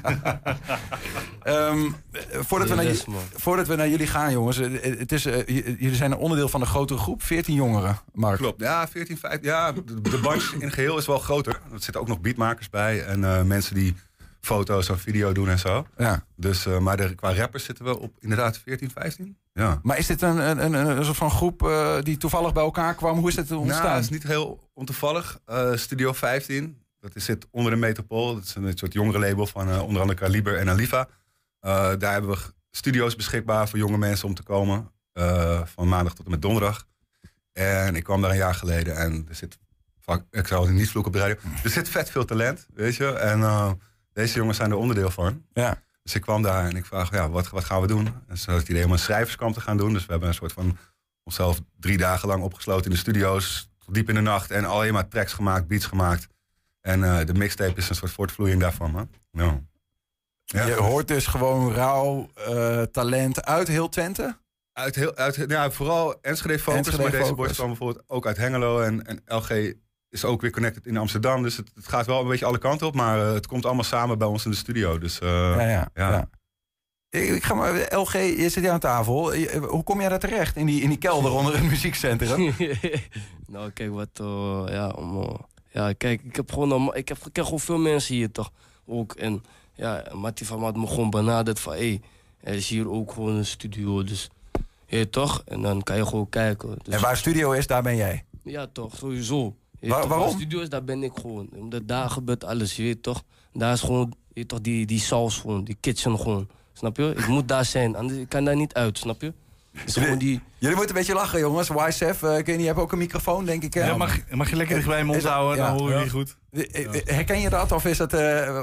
um, voordat, we naar, voordat we naar jullie gaan, jongens. Het is, uh, jullie zijn een onderdeel van een grotere groep. veertien jongeren, Mark. Klopt, ja, veertien, vijftien. Ja, de, de bunch in geheel is wel groter. Er zitten ook nog beatmakers bij. En uh, mensen die foto's of video doen en zo. Ja. Dus, uh, maar de, qua rappers zitten we op inderdaad veertien, vijftien. Ja. Maar is dit een, een, een, een soort van groep uh, die toevallig bij elkaar kwam? Hoe is dit ontstaan? Nou, het is niet heel ontoevallig. Uh, Studio vijftien, dat is, zit onder de Metropool. Dat is een soort jongere label van uh, onder andere Kaliber en Aliva. Uh, daar hebben we studio's beschikbaar voor jonge mensen om te komen. Uh, van maandag tot en met donderdag. En ik kwam daar een jaar geleden en er zit... Ik zou het niet vloeken op de radio. Er zit vet veel talent, weet je. En uh, deze jongens zijn er onderdeel van. Ja. Dus ik kwam daar en ik vraag, ja, wat, wat gaan we doen? En zo is het idee om een schrijverskamp te gaan doen. Dus we hebben een soort van onszelf drie dagen lang opgesloten in de studio's. Diep in de nacht en alleen maar tracks gemaakt, beats gemaakt. En uh, de mixtape is een soort voortvloeiing daarvan, man. No. Ja. Je hoort dus gewoon rauw uh, talent uit heel Twente? Uit heel, uit, ja, vooral Enschede focus, Enschede maar deze focus. boys kwam bijvoorbeeld ook uit Hengelo. En, en L G is ook weer connected in Amsterdam. Dus het, het gaat wel een beetje alle kanten op. Maar uh, het komt allemaal samen bij ons in de studio. Dus, uh, ja, ja, ja. ja. Ik, ik ga maar, L G, je zit hier aan tafel. Hoe kom jij daar terecht? In die, in die kelder onder een muziekcentrum? Nou, kijk, wat... Uh, ja, om, uh, ja, kijk, ik heb gewoon... Ik, heb, ik ken gewoon veel mensen hier toch ook. En ja, Mattie van had me gewoon benaderd van... Hé, hey, er is hier ook gewoon een studio, dus... Ja, toch? En dan kan je gewoon kijken. Dus, en waar studio is, daar ben jij? Ja, toch, sowieso. Waar, toch, waarom? Waar studio is, daar ben ik gewoon. Omdat daar gebeurt alles, je weet toch? Daar is gewoon, je weet toch, die, die saus gewoon, die kitchen gewoon. Snap je? Ik moet daar zijn, anders ik kan daar niet uit, snap je? Dus jullie, die... jullie moeten een beetje lachen, jongens. Y S F, uh, kun je, je hebt ook een microfoon, denk ik. Hè? Ja, mag, mag je lekker dicht bij je mond houden, dan horen we ja. je goed. Herken je dat? Of is dat... Uh,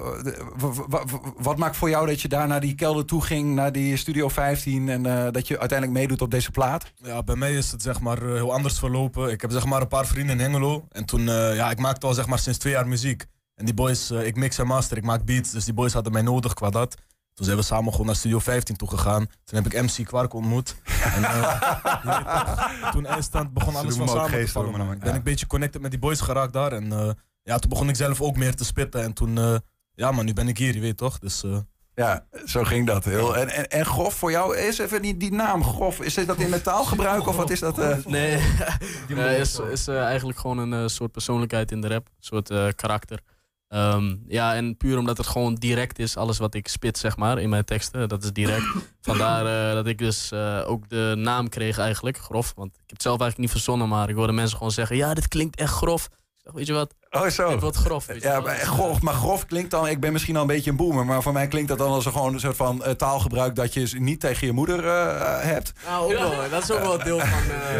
wat maakt voor jou dat je daar naar die kelder toe ging, naar die Studio vijftien... en uh, dat je uiteindelijk meedoet op deze plaat? Ja, bij mij is het zeg maar heel anders verlopen. Ik heb zeg maar een paar vrienden in Hengelo. En toen, uh, ja, ik maakte al zeg maar sinds twee jaar muziek. En die boys, uh, ik mix en master, ik maak beats. Dus die boys hadden mij nodig qua dat. Toen zijn we samen gewoon naar Studio vijftien toe gegaan. Toen heb ik M C Quark ontmoet. En, uh, toen eindstand begon Ze alles van samen te vallen. Man. Ik ben ja. een beetje connected met die boys geraakt daar. En uh, ja, toen begon ik zelf ook meer te spitten. En toen, uh, ja man, nu ben ik hier, je weet toch? Dus, uh, ja, zo ging dat. Heel. En, en, en grof voor jou, is even die, die naam grof. Is dat in metaalgebruik of wat is dat? Uh? Nee, uh, is, is uh, eigenlijk gewoon een uh, soort persoonlijkheid in de rap. Een soort uh, karakter. Um, ja, en puur omdat het gewoon direct is, alles wat ik spit, zeg maar, in mijn teksten, dat is direct. Vandaar uh, dat ik dus uh, ook de naam kreeg eigenlijk, grof. Want ik heb het zelf eigenlijk niet verzonnen, maar ik hoorde mensen gewoon zeggen, ja, dit klinkt echt grof. Ik zeg, weet je wat? Oh, zo. Het wordt grof. Weet je ja, maar grof, maar grof klinkt dan, ik ben misschien al een beetje een boomer, maar voor mij klinkt dat dan als een, gewoon een soort van uh, taalgebruik dat je niet tegen je moeder uh, hebt. Nou, ook wel. Ja. Dat is ook wel een deel van...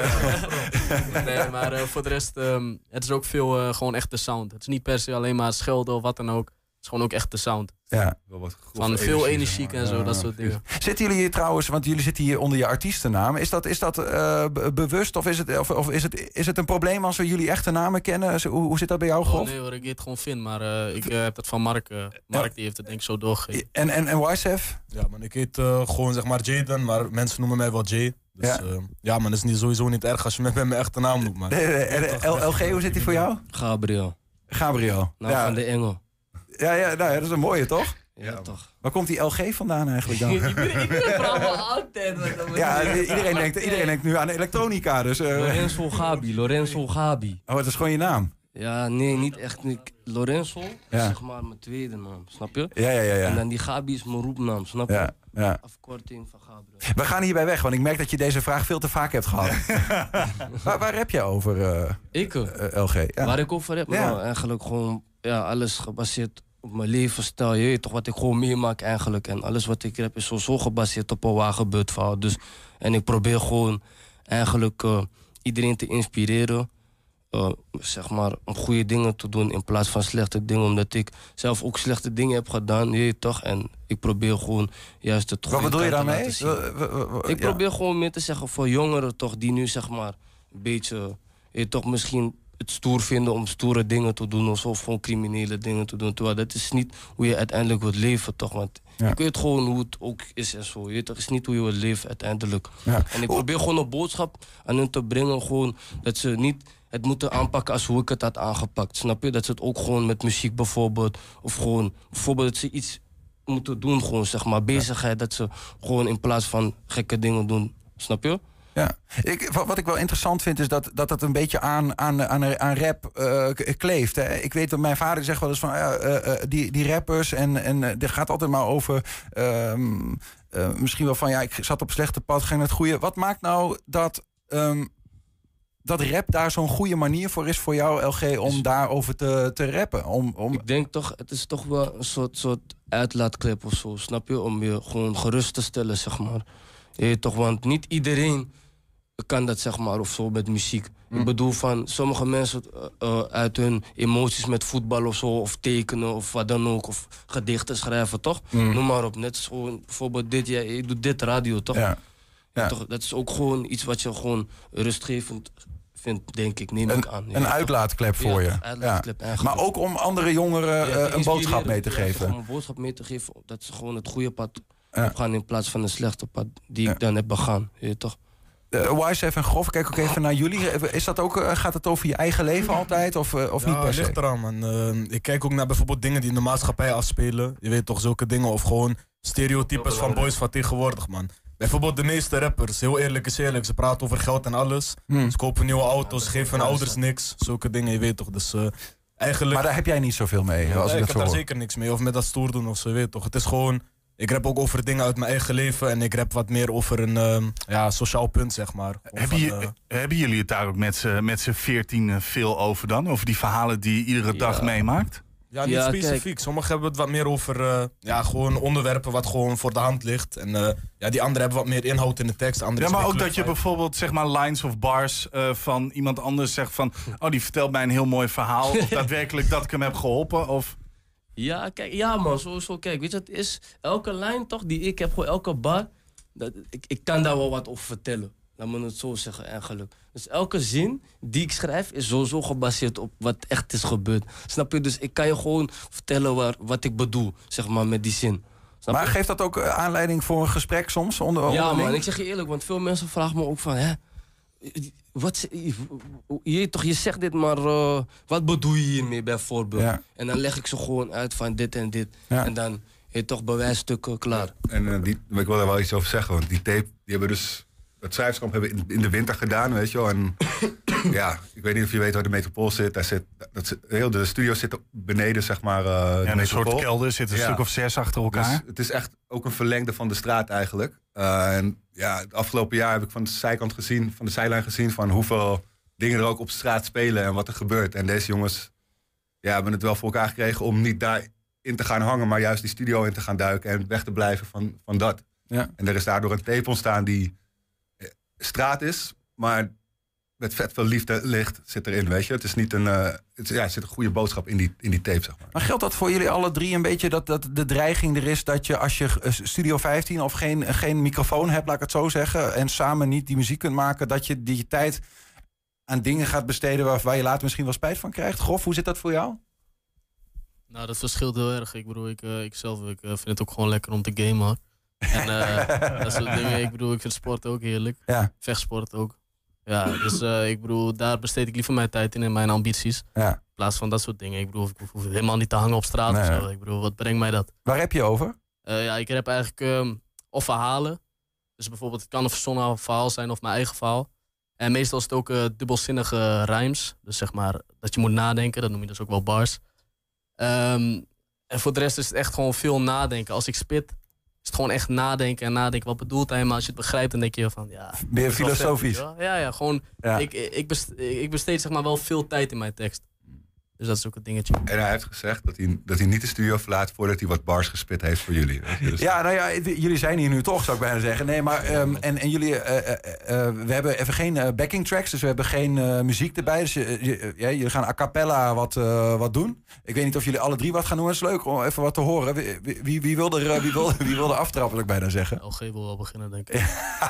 Uh, nee, maar uh, voor de rest, um, het is ook veel uh, gewoon echt de sound. Het is niet per se alleen maar schelden of wat dan ook. Het is gewoon ook echt de sound. Ja. Van veel energie en zo, dat soort dingen. Zitten jullie hier trouwens, want jullie zitten hier onder je artiestennaam. Is dat, is dat uh, bewust of, is het, of, of is, het, is het een probleem als we jullie echte namen kennen? Hoe, hoe zit dat bij jou, Grof? Oh, nee hoor, ik weet het gewoon vind, maar uh, ik uh, heb dat van Mark. Uh, Mark ja. die heeft het denk ik zo doorgegeven. En, en, en Y S F? Ja man, ik heet uh, gewoon zeg maar Jaden, maar mensen noemen mij wel Jay. Dus ja, uh, ja man, dat is niet, sowieso niet erg als je me bij mijn echte naam noemt. Man. Nee, nee, en L G, hoe zit die voor jou? Gabriel. Gabriel. Nou, ja. Van de Engel. Ja, ja, nou, ja, dat is een mooie, toch? Ja, ja toch. Waar komt die L G vandaan eigenlijk dan? ik ben vooral altijd. Ja, iedereen denkt, iedereen denkt nu aan elektronica. Dus, uh... Lorenzo Gabi, Lorenzo Gabi. Oh, dat is gewoon je naam? Ja, nee, niet echt. Lorenzo is ja. zeg maar mijn tweede naam, snap je? Ja, ja, ja. ja. En dan die Gabi is mijn roepnaam, snap je? Ja, ja. Afkorting van Gabriel. We gaan hierbij weg, want ik merk dat je deze vraag veel te vaak hebt gehad. waar, waar heb je over, uh, ik? Uh, L G? Ja. Waar ik over heb? Ja. Nou, eigenlijk gewoon ja, alles gebaseerd op mijn levensstijl. Je weet toch wat ik gewoon meemaak eigenlijk. En alles wat ik heb is sowieso gebaseerd op een waar gebeurd verhaal. Dus, en ik probeer gewoon eigenlijk uh, iedereen te inspireren. Uh, zeg maar, om goede dingen te doen in plaats van slechte dingen. Omdat ik zelf ook slechte dingen heb gedaan, je weet toch? En ik probeer gewoon juist het goede. Wat bedoel je daarmee? Ik probeer ja. gewoon meer te zeggen voor jongeren toch, die nu zeg maar een beetje, je toch misschien het stoer vinden om stoere dingen te doen of zo, of gewoon criminele dingen te doen. Terwijl dat is niet hoe je uiteindelijk wilt leven, toch? Want ja. ik weet gewoon hoe het ook is en zo. Je weet toch, het is niet hoe je wilt leven uiteindelijk. Ja. En ik probeer gewoon een boodschap aan hun te brengen, gewoon dat ze niet het moeten aanpakken als hoe ik het had aangepakt. Snap je? Dat ze het ook gewoon met muziek bijvoorbeeld, of gewoon bijvoorbeeld dat ze iets moeten doen, gewoon zeg maar bezigheid, dat ze gewoon in plaats van gekke dingen doen. Snap je? Ja, ik, wat ik wel interessant vind is dat dat, dat een beetje aan, aan, aan, aan rap uh, kleeft. Hè. Ik weet dat mijn vader zegt wel eens van uh, uh, die, die rappers en, en uh, er gaat altijd maar over um, uh, misschien wel van... ja, ik zat op slechte pad, ging naar het goede. Wat maakt nou dat, um, dat rap daar zo'n goede manier voor is voor jou, L G... om daarover te, te rappen? Om, om... Ik denk toch, het is toch wel een soort, soort uitlaatklep of zo, snap je? Om je gewoon gerust te stellen, zeg maar. Je, toch, want niet iedereen kan dat, zeg maar, of zo met muziek. Mm. Ik bedoel, van sommige mensen uh, uh, uit hun emoties met voetbal of zo, of tekenen of wat dan ook, of gedichten schrijven, toch? Mm. Noem maar op. Net zo bijvoorbeeld dit, ja, je doet dit radio, toch? Ja. Ja. Toch? Dat is ook gewoon iets wat je gewoon rustgevend vindt, denk ik, neem een, ik aan. Een ja, uitlaatklep voor ja, je. Uitlaatklep ja. Maar ook om andere jongeren ja, uh, een boodschap mee te ja, geven. Om een boodschap mee te geven, dat ze gewoon het goede pad ja. opgaan in plaats van een slechte pad die ja. ik dan heb begaan, weet je toch? Uh, Ysef en Grof, kijk ook even naar jullie. Is dat ook, uh, gaat het over je eigen leven altijd of, uh, of ja, niet per se? ligt eraan, man. Uh, ik kijk ook naar bijvoorbeeld dingen die in de maatschappij afspelen. Je weet toch, zulke dingen. Of gewoon stereotypes van boys van tegenwoordig, man. Bijvoorbeeld de meeste rappers, heel eerlijk is eerlijk. Ze praten over geld en alles. Hmm. Ze kopen nieuwe auto's, ja, geven hun ouders niks. Zulke dingen, je weet toch. Dus, uh, eigenlijk... Maar daar heb jij niet zoveel mee? Als nee, ik ik heb daar hoor. zeker niks mee. Of met dat stoer doen of zo, je weet toch. Het is gewoon... Ik rap ook over dingen uit mijn eigen leven. En ik rap wat meer over een uh, ja, sociaal punt, zeg maar. Hebben, je, uh, hebben jullie het daar ook met z'n veertien veel over dan? Over die verhalen die je iedere ja. dag meemaakt? Ja, niet ja, specifiek. Kijk. Sommigen hebben het wat meer over uh, ja, gewoon onderwerpen wat gewoon voor de hand ligt. En uh, ja, die anderen hebben wat meer inhoud in de tekst. Ja, maar ook dat je bijvoorbeeld zeg maar lines of bars uh, van iemand anders zegt van... oh, die vertelt mij een heel mooi verhaal. Of daadwerkelijk dat ik hem heb geholpen, of... Ja, kijk, ja man, zo, zo, kijk, weet je wat het is? Elke lijn toch, die ik heb, gewoon elke bar, dat, ik, ik kan daar wel wat over vertellen. Laat me het zo zeggen, eigenlijk. Dus elke zin die ik schrijf is sowieso gebaseerd op wat echt is gebeurd. Snap je? Dus ik kan je gewoon vertellen waar, wat ik bedoel, zeg maar, met die zin. Snap maar je? Geeft dat ook aanleiding voor een gesprek soms? Onder, ja man, ik zeg je eerlijk, want veel mensen vragen me ook van... Hè, wat, je, toch, je zegt dit, maar uh, wat bedoel je hiermee bijvoorbeeld? Ja. En dan leg ik ze gewoon uit van dit en dit. Ja. En dan je toch bewijsstukken klaar. En uh, die, ik wil daar wel iets over zeggen, want die tape, die hebben dus... Het schrijverskamp hebben we in, in de winter gedaan, weet je wel. En ja, ik weet niet of je weet waar de Metropool zit. Daar zit dat zit, heel de studio zit beneden, zeg maar. Uh, ja, de een Metropool. soort kelder, zit een ja. stuk of zes achter elkaar. Dus het is echt ook een verlengde van de straat eigenlijk. Uh, en ja, het afgelopen jaar heb ik van de zijkant gezien, van de zijlijn gezien, van hoeveel dingen er ook op straat spelen en wat er gebeurt. En deze jongens ja, hebben het wel voor elkaar gekregen om niet daar in te gaan hangen, maar juist die studio in te gaan duiken en weg te blijven van, van dat. Ja. En er is daardoor een tape ontstaan die straat is, maar met vet veel liefde licht zit erin, weet je. Het is niet een, uh, het, ja, er zit een goede boodschap in die, in die tape, zeg maar. Maar geldt dat voor jullie alle drie een beetje dat, dat de dreiging er is dat je als je Studio vijftien of geen, geen microfoon hebt, laat ik het zo zeggen, en samen niet die muziek kunt maken, dat je die tijd aan dingen gaat besteden waar, waar je later misschien wel spijt van krijgt? Grof, hoe zit dat voor jou? Nou, dat verschilt heel erg. Ik bedoel, ik, uh, ik zelf ik, uh, vind het ook gewoon lekker om te gamen. En uh, dat soort dingen. Ik bedoel, ik vind sport ook heerlijk. Ja. Vechtsport ook. Ja, dus uh, ik bedoel, daar besteed ik liever mijn tijd in en mijn ambities. Ja. In plaats van dat soort dingen. Ik bedoel, ik hoef helemaal niet te hangen op straat nee. of zo. Ik bedoel, wat brengt mij dat? Waar heb je over? Uh, ja, ik heb eigenlijk um, of verhalen. Dus bijvoorbeeld, het kan een verzonnen verhaal zijn of mijn eigen verhaal. En meestal is het ook uh, dubbelzinnige rijms. Dus zeg maar, dat je moet nadenken. Dat noem je dus ook wel bars. Um, en voor de rest is het echt gewoon veel nadenken. Als ik spit, is het gewoon echt nadenken en nadenken. Wat bedoelt hij? Maar als je het begrijpt, dan denk je van, ja... Meer filosofisch? Vet, ja, ja, gewoon... Ja. Ik, ik, besteed, ik besteed zeg maar wel veel tijd in mijn tekst. Dus dat is ook een dingetje. En hij heeft gezegd dat hij, dat hij niet de studio verlaat voordat hij wat bars gespit heeft voor jullie. Dus... Ja, nou ja, d- jullie zijn hier nu toch, zou ik bijna zeggen. Nee, maar um, en, en jullie, uh, uh, uh, we hebben even geen uh, backing tracks, dus we hebben geen uh, muziek erbij. Dus uh, uh, ja, jullie gaan a cappella wat, uh, wat doen. Ik weet niet of jullie alle drie wat gaan doen. Het is leuk om even wat te horen. Wie, wie, wie, wie wil er uh, wie wil, wie wil er aftrappen, wil ik bijna zeggen. L G wil wel beginnen, denk ik.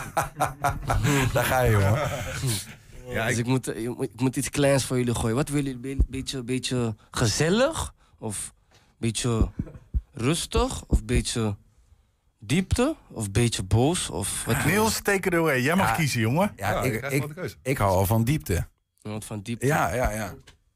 Daar ga je, jongen. Ja, dus ik moet, ik moet iets kleins voor jullie gooien. Wat willen jullie? Een beetje, beetje gezellig? Of een beetje rustig? Of een beetje diepte? Of een beetje boos? Of wat Niels, take it away. Jij mag ja, kiezen, jongen. Ja, ja, ik, ik, ik, ik hou al van diepte. Wat van diepte? Ja, ja, ja.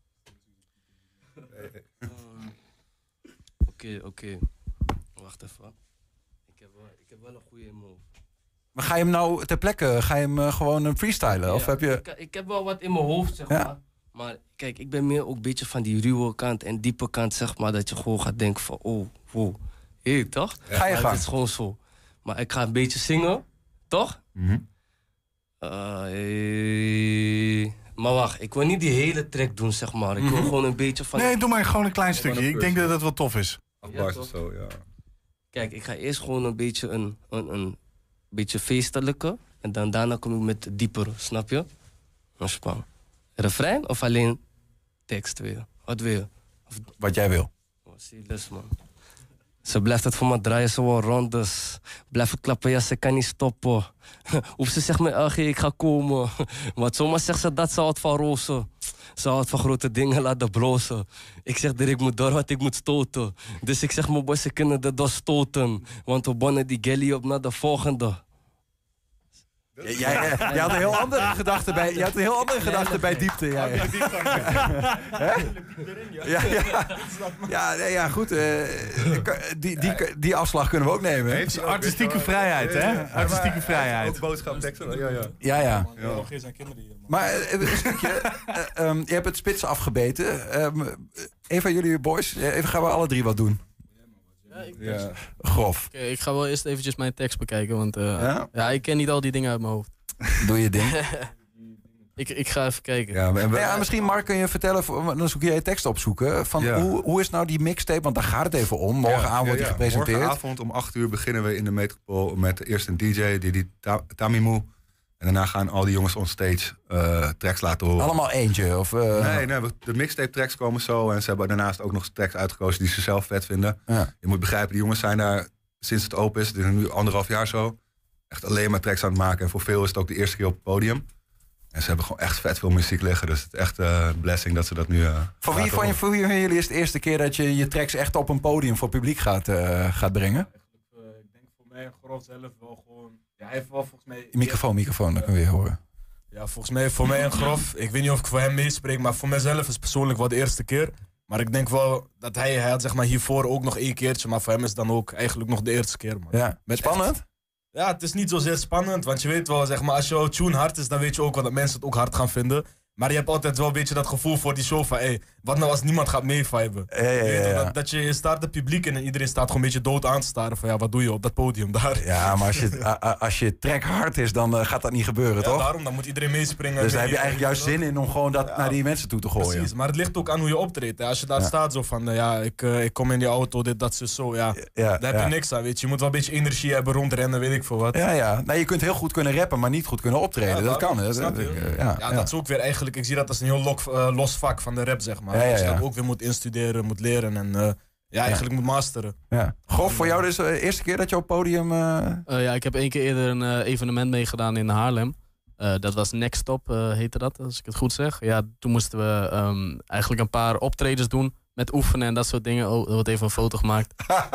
Oké, oké. Wacht even. Ik heb wel, ik heb wel een goede move. Maar ga je hem nou ter plekke, ga je hem uh, gewoon freestylen? Ja, of heb je... ik, ik heb wel wat in mijn hoofd, zeg ja. maar. Maar kijk, ik ben meer ook een beetje van die ruwe kant en diepe kant, zeg maar. Dat je gewoon gaat denken van, oh, wow. Hé, toch? Ja. Ga je gang. Het is gewoon zo. Maar ik ga een beetje zingen, toch? Mm-hmm. Uh, eh, maar wacht, ik wil niet die hele track doen, zeg maar. Ik wil mm-hmm. gewoon een beetje van... Nee, doe maar gewoon een klein stukje. Ik denk dat dat wel tof is. Afbars of zo, ja. Kijk, ik ga eerst gewoon een beetje een, een, een beetje feestelijke. En dan daarna kom ik met diepere, snap je? Ontspan. Refrein of alleen tekst weer? Wat wil je? Of... Wat jij wil. Oh, zielus, man. Ze blijft het voor me draaien, ze wil rondes. Blijf het klappen, ja, ze kan niet stoppen. Of ze zegt me, L G, ik ga komen. Want zomaar zegt ze dat ze houdt van rozen. Ze houdt van grote dingen, laten blozen. Ik zeg dat ik moet door, wat ik moet stoten. Dus ik zeg, mijn boys, ze kunnen de dos stoten. Want we bonnen die galley op naar de volgende. Jij, jij, jij had een heel andere gedachte bij, je had een heel andere gedachte bij diepte. Ja, ja. Ja, ja. Ja, nee, ja, goed. Uh, die, die, die afslag kunnen we ook nemen. Heeft artistieke vrijheid, hè? Artistieke vrijheid. Ook boodschap, teksten. Ja, ja. Ja, ja. Nog geen zijn kinderen hier. Maar uh, een stukje. Uh, um, je hebt het spits afgebeten. Um, een van jullie boys, even gaan we alle drie wat doen. Ja, ik ja. Grof. Okay, ik ga wel eerst eventjes mijn tekst bekijken, want uh, ja? ja, ik ken niet al die dingen uit mijn hoofd. Doe je ding. ik, ik ga even kijken. Ja, we, ja, misschien Mark, kun je vertellen, dan zoek jij je tekst opzoeken. Van ja. hoe, hoe is nou die mixtape, want daar gaat het even om. Morgenavond ja, wordt ja, ja. die gepresenteerd. Morgenavond om acht uur beginnen we in de Metropool met eerst een D J, die, die ta- Tamimu. En daarna gaan al die jongens onstage uh, tracks laten horen. Allemaal eentje? Of, uh... Nee, nee, de mixtape tracks komen zo. En ze hebben daarnaast ook nog tracks uitgekozen die ze zelf vet vinden. Ja. Je moet begrijpen, die jongens zijn daar sinds het open is. Het is nu anderhalf jaar zo. Echt alleen maar tracks aan het maken. En voor veel is het ook de eerste keer op het podium. En ze hebben gewoon echt vet veel muziek liggen. Dus het is echt een uh, blessing dat ze dat nu uh, voor wie van je, voor wie van jullie is het de eerste keer dat je je tracks echt op een podium voor publiek gaat, uh, gaat brengen? Uh, ik denk voor mij groot zelf wel gewoon... Ja, hij heeft wel volgens mij... Microfoon, microfoon, dat kunnen we weer horen. Ja, volgens mij voor mij een grof. Ik weet niet of ik voor hem meespreek, maar voor mijzelf is het persoonlijk wel de eerste keer. Maar ik denk wel dat hij, hij had zeg maar hiervoor ook nog één keertje, maar voor hem is het dan ook eigenlijk nog de eerste keer. Man. Ja, met spannend? Echt, ja, het is niet zozeer spannend, want je weet wel, zeg maar, als jouw tune hard is, dan weet je ook wel dat mensen het ook hard gaan vinden. Maar je hebt altijd wel een beetje dat gevoel voor die show van, hey, wat nou als niemand gaat meeviben? Ja, ja, ja, ja. Je weet wel, dat, dat je, je staat het publiek en iedereen staat gewoon een beetje dood aan te staren van, ja, wat doe je op dat podium daar? Ja, maar als je, a, als je track hard is, dan uh, gaat dat niet gebeuren, ja, toch? Daarom, dan moet iedereen meespringen. Dus daar heb je eigenlijk juist zin in om gewoon dat ja, naar die mensen toe te gooien. Precies, maar het ligt ook aan hoe je optreedt. Hè. Als je daar ja. staat zo van, uh, ja, ik, uh, ik kom in die auto, dit, dat, zo, ja. ja daar heb ja. je niks aan, weet je. Je moet wel een beetje energie hebben, rondrennen, weet ik veel wat. Ja, ja. Nou, je kunt heel goed kunnen rappen, maar niet goed kunnen optreden. Ja, dat kan, hè. Dat, uh, ja, ja, dat is ook weer eigenlijk, ik zie dat als een heel lok, uh, los vak van de rap, zeg maar. Ja, ja, ja. Dat je dat ook weer moet instuderen, moet leren en uh, ja, eigenlijk ja. moet masteren. Ja. Goh, voor jou dus de uh, eerste keer dat je op podium... Uh... Uh, ja, ik heb één keer eerder een uh, evenement meegedaan in Haarlem. Uh, dat was Next Stop, uh, heette dat, als ik het goed zeg. Ja, toen moesten we um, eigenlijk een paar optredens doen met oefenen en dat soort dingen. Oh, er wordt even een foto gemaakt.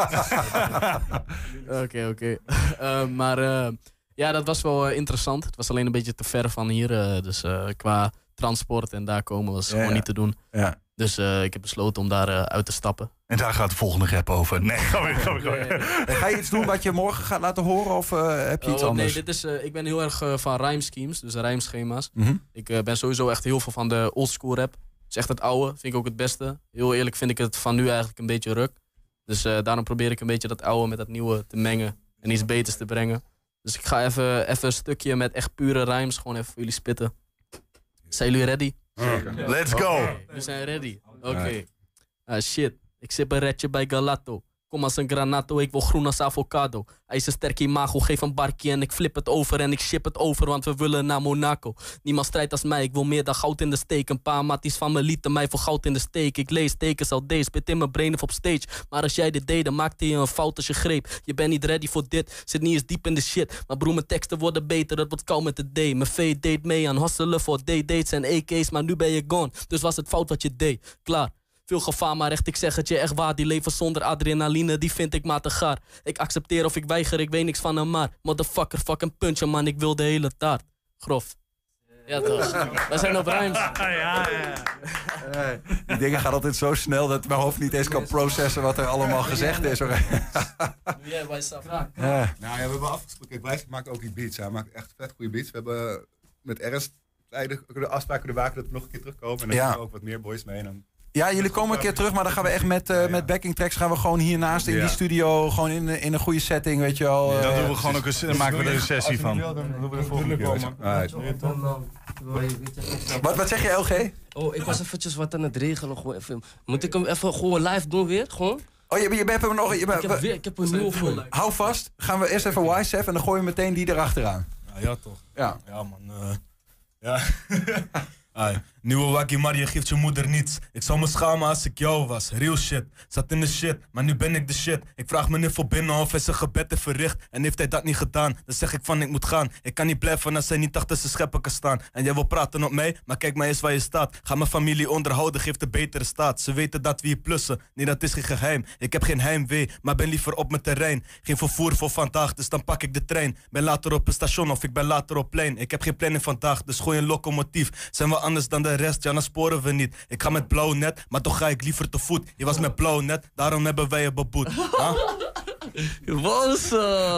Oké, oké. Okay, okay. uh, maar uh, ja, dat was wel uh, interessant. Het was alleen een beetje te ver van hier. Uh, dus uh, qua transport en daar komen was ja, gewoon ja. niet te doen. Ja. Dus uh, ik heb besloten om daar uh, uit te stappen. En daar gaat de volgende rap over. Nee, ga weer, ga weer, ga weer. Ga je iets doen wat je morgen gaat laten horen of uh, heb je iets oh, anders? Nee, dit is, uh, ik ben heel erg uh, van rhyme schemes, dus rijmschema's. Mm-hmm. Ik uh, ben sowieso echt heel veel van de oldschool rap. Dus echt het oude, vind ik ook het beste. Heel eerlijk vind ik het van nu eigenlijk een beetje ruk. Dus uh, daarom probeer ik een beetje dat oude met dat nieuwe te mengen. En iets beters te brengen. Dus ik ga even, even een stukje met echt pure rhymes gewoon even voor jullie spitten. Zijn jullie ready? Zeker. Let's go! We zijn ready. Oké. Okay. Ah, shit. Ik zit een redje bij Galato. Kom als een granato, ik wil groen als avocado. Hij is een sterke imago, geef een barkie en ik flip het over en ik ship het over, want we willen naar Monaco. Niemand strijdt als mij, ik wil meer dan goud in de steek. Een paar matties van me lieten mij voor goud in de steek. Ik lees tekens al deze, spit in mijn brain of op stage. Maar als jij dit deed, dan maakte je een fout als je greep. Je bent niet ready voor dit, zit niet eens diep in de shit. Maar broer, mijn teksten worden beter, het wordt koud met de D. Mijn V deed mee aan hustelen voor D-dates en A K's, maar nu ben je gone. Dus was het fout wat je deed, klaar. Veel gevaar, maar echt, ik zeg het je echt waar. Die leven zonder adrenaline, die vind ik maar te gaar. Ik accepteer of ik weiger, ik weet niks van hem maar. Motherfucker, fucking punchen man, ik wil de hele taart. Grof. Ja toch, we zijn op rijms. Ja, ja. Ja, die dingen gaan altijd zo snel dat mijn hoofd niet eens kan processen wat er allemaal gezegd is. Hoor. Jij bij Saf. Ja. Nou ja, we hebben afgesproken. Wijs maakt ook die beats. Hij maakt echt vet goede beats. We hebben met Ernst de afspraak kunnen waken dat we nog een keer terugkomen. En dan ja. komen we ook wat meer boys mee. En dan Ja, jullie komen een keer terug, maar dan gaan we echt met, uh, met backing tracks gaan we gewoon hiernaast in ja. die studio, gewoon in, in een goede setting, weet je wel. Ja, uh, dan doen we gewoon ook een, dan maken we er een sessie van. Dan doen we de volgende keer. Wat, wat zeg je, L G? Oh, ik was eventjes wat aan het regelen. Gewoon even. Moet ik hem even gewoon live doen weer? Gewoon? Oh, je, je hebt hem nog... Je, ik, heb weer, ik heb een nieuwe voor. Hou vast, gaan we eerst even Y-Sef en dan gooien we meteen die erachteraan. Ja, ja toch. Ja, ja man. Uh, ja. Ay, nieuwe Waggy, maar je geeft je moeder niets. Ik zou me schamen als ik jou was. Real shit. Zat in de shit, maar nu ben ik de shit. Ik vraag meneer voor binnen of hij zijn gebed heeft verricht. En heeft hij dat niet gedaan, dan zeg ik van ik moet gaan. Ik kan niet blijven als hij niet achter zijn scheppen kan staan. En jij wil praten op mij, maar kijk maar eens waar je staat. Ga mijn familie onderhouden, geeft een betere staat. Ze weten dat we hier plussen, nee dat is geen geheim. Ik heb geen heimwee, maar ben liever op mijn terrein. Geen vervoer voor vandaag, dus dan pak ik de trein. Ben later op een station of ik ben later op plein. Ik heb geen planning vandaag, dus gooi een locomotief. Zijn we anders dan de rest, ja dan sporen we niet. Ik ga met blauw net, maar toch ga ik liever te voet. Je was met blauw net, daarom hebben wij je beboet. Huh? Wat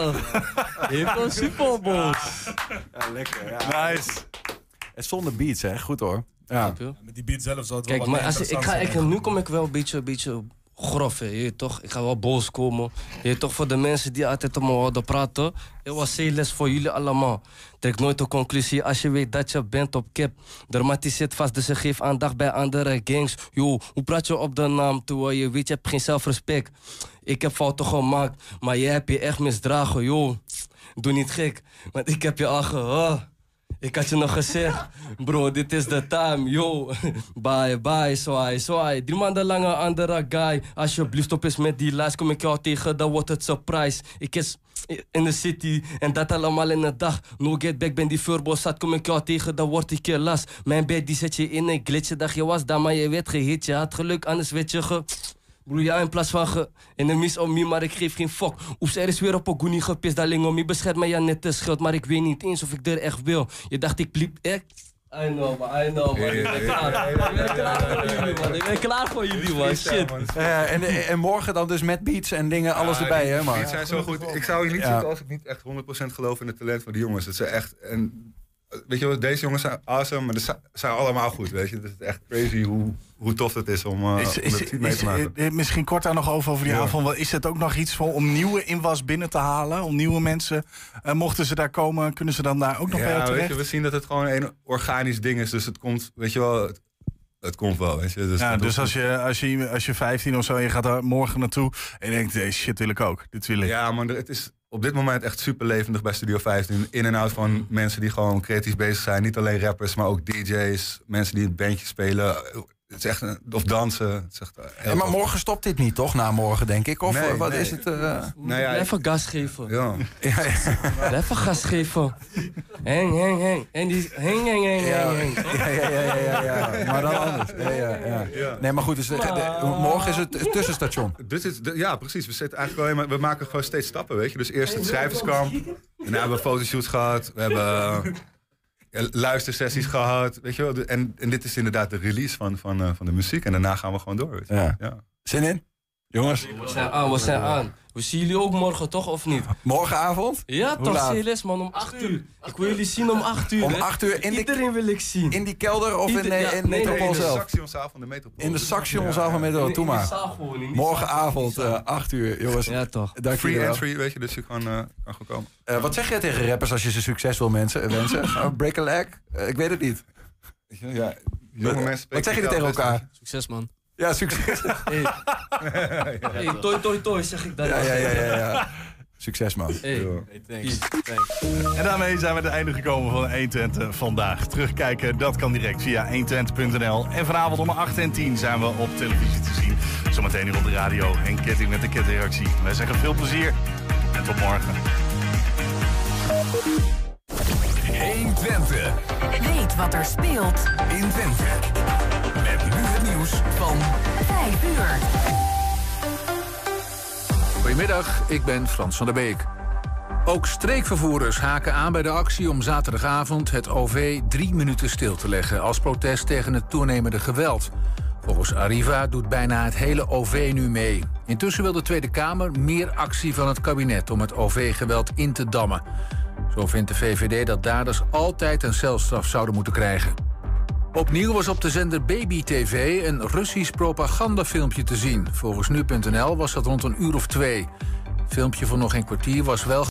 je was super boos. Ja, lekker. Ja. Nice. En zonder beats, hè? Goed hoor. Ja. Ja, met die beat zelf zou het Kijk, wel maar wat als ik, ik ga, ik, nu kom ik wel een beetje, een beetje grof, hè, je toch? Ik ga wel boos komen. Je toch, voor de mensen die altijd om me houden praten. Het was C-les voor jullie allemaal. Trek nooit de conclusie als je weet dat je bent op kip. Dermati zit vast, dus ze geeft aandacht bij andere gangs. Yo, hoe praat je op de naam terwijl je weet je hebt geen zelfrespect? Ik heb fouten gemaakt, maar jij hebt je echt misdragen, yo. Doe niet gek, want ik heb je al gehad. Ik had je nog gezegd, bro, dit is de time, yo. Bye, bye, zwaai, zwaai. Drie maanden lang een andere guy. Alsjeblieft, op eens met die lijst. Kom ik jou tegen, dan wordt het surprise. Ik is in de city en dat allemaal in de dag. No get back, ben die furbos zat. Kom ik jou tegen, dan word ik je last. Mijn bed, die zet je in een glitch. Je dacht je was daar, maar je werd gehit. Je had geluk, anders werd je ge... Broer, ja, in plaats van ge... Enemies om me, maar ik geef geen fuck. Oeps, er is weer op een goonie gepist. Darling, om je beschermt mij ja net te schild. Maar ik weet niet eens of ik er echt wil. Je dacht ik pliep echt... I know, man, I know, man. Ik ben klaar. Ik ben klaar voor jullie, man. Ik ben klaar voor jullie, man. Shit. Ja, en, en morgen dan dus met beats en dingen, alles ja, erbij, die, hè, man. Die zijn zo goed. Ik zou hier niet ja. zitten als ik niet echt honderd procent geloof in het talent van die jongens. Het zijn echt... En, weet je wel, deze jongens zijn awesome, maar ze zijn allemaal goed, weet je. Het is echt crazy hoe, hoe tof het is om, uh, is, is, om het mee te maken. Is, misschien kort daar nog over, over die ja. avond. Is het ook nog iets voor om nieuwe inwas binnen te halen? Om nieuwe mensen, uh, mochten ze daar komen, kunnen ze dan daar ook nog ja, bij terecht? Weet je, we zien dat het gewoon een organisch ding is. Dus het komt, weet je wel... Het, Het komt wel, weet je. Dus, ja, dus als je, als, je, als je vijftien of zo en je gaat daar morgen naartoe en je denkt, deze shit wil ik ook. Dit wil ik. Ja, maar het is op dit moment echt super levendig bij Studio vijftien. In en out van mensen die gewoon creatief bezig zijn. Niet alleen rappers, maar ook D J's. Mensen die een bandje spelen. Het is echt een, of dansen. Het is echt heel ja, maar morgen stopt dit niet, toch? Na morgen, denk ik. Of nee, wat nee. is het? Uh... Nou ja, Blijf een gas geven. Ja. ja, ja. Blijf een gas geven. Heng, heng, heng. En die heng, heng, heng, ja. heng. Ja, ja, ja, ja, ja, ja. Maar dan anders. Ja, ja, ja. Ja. Nee, maar goed, dus de, de, morgen is het, het tussenstation. Dit is de, ja, precies. We, zitten eigenlijk alleen maar, we maken gewoon steeds stappen, weet je. Dus eerst het schrijverskamp. Daarna hebben we fotoshoots gehad. We hebben... Ja, luistersessies gehad, weet je wel. En, en dit is inderdaad de release van, van, uh, van de muziek. En daarna gaan we gewoon door. Weet je. Ja. Ja. Zin in? Jongens? We zijn aan, we zijn aan. We zien jullie ook morgen, toch? Of niet? Morgenavond? Ja, Hoe toch? C L S, man. Om acht uur. Ik wil jullie zien om acht uur. Om acht uur? In Iedereen de, wil ik zien. In die kelder of Ieder, in, nee, ja, in nee, Metropool nee, zelf? In de Saxionzaal van de Metropool. In de Saxionzaal van Metropool, doe maar. Morgenavond, uh, acht uur, jongens. Ja, toch. Dank Free entry, weet je, dus je kan, uh, kan gewoon komen. Uh, wat zeg jij tegen rappers als je ze succes wil mensen, wensen? Uh, break a leg? Uh, ik weet het niet. Ja, jonge mensen wat zeg je er tegen elkaar? Succes, man. Ja, succes. Hey, hey toi, toi, toi, zeg ik dan. Ja, ja, ja, ja, ja. Succes, man. Hey. Hey, thanks. thanks. En daarmee zijn we aan het einde gekomen van honderdtwintig vandaag. Terugkijken, dat kan direct via honderdtwintig punt n l. En vanavond om acht en tien zijn we op televisie te zien. Zometeen hier op de radio en Ketting met de Kettingreactie. Wij zeggen veel plezier en tot morgen. honderdtwintig. Weet wat er speelt in Twente. Met nu het nieuws van vijf uur. Goedemiddag, ik ben Frans van der Beek. Ook streekvervoerders haken aan bij de actie om zaterdagavond het O V drie minuten stil te leggen als protest tegen het toenemende geweld. Volgens Arriva doet bijna het hele O V nu mee. Intussen wil de Tweede Kamer meer actie van het kabinet om het O V-geweld in te dammen. Zo vindt de V V D dat daders altijd een celstraf zouden moeten krijgen. Opnieuw was op de zender Baby T V een Russisch propagandafilmpje te zien. Volgens nu punt n l was dat rond een uur of twee. Het filmpje van nog een kwartier was wel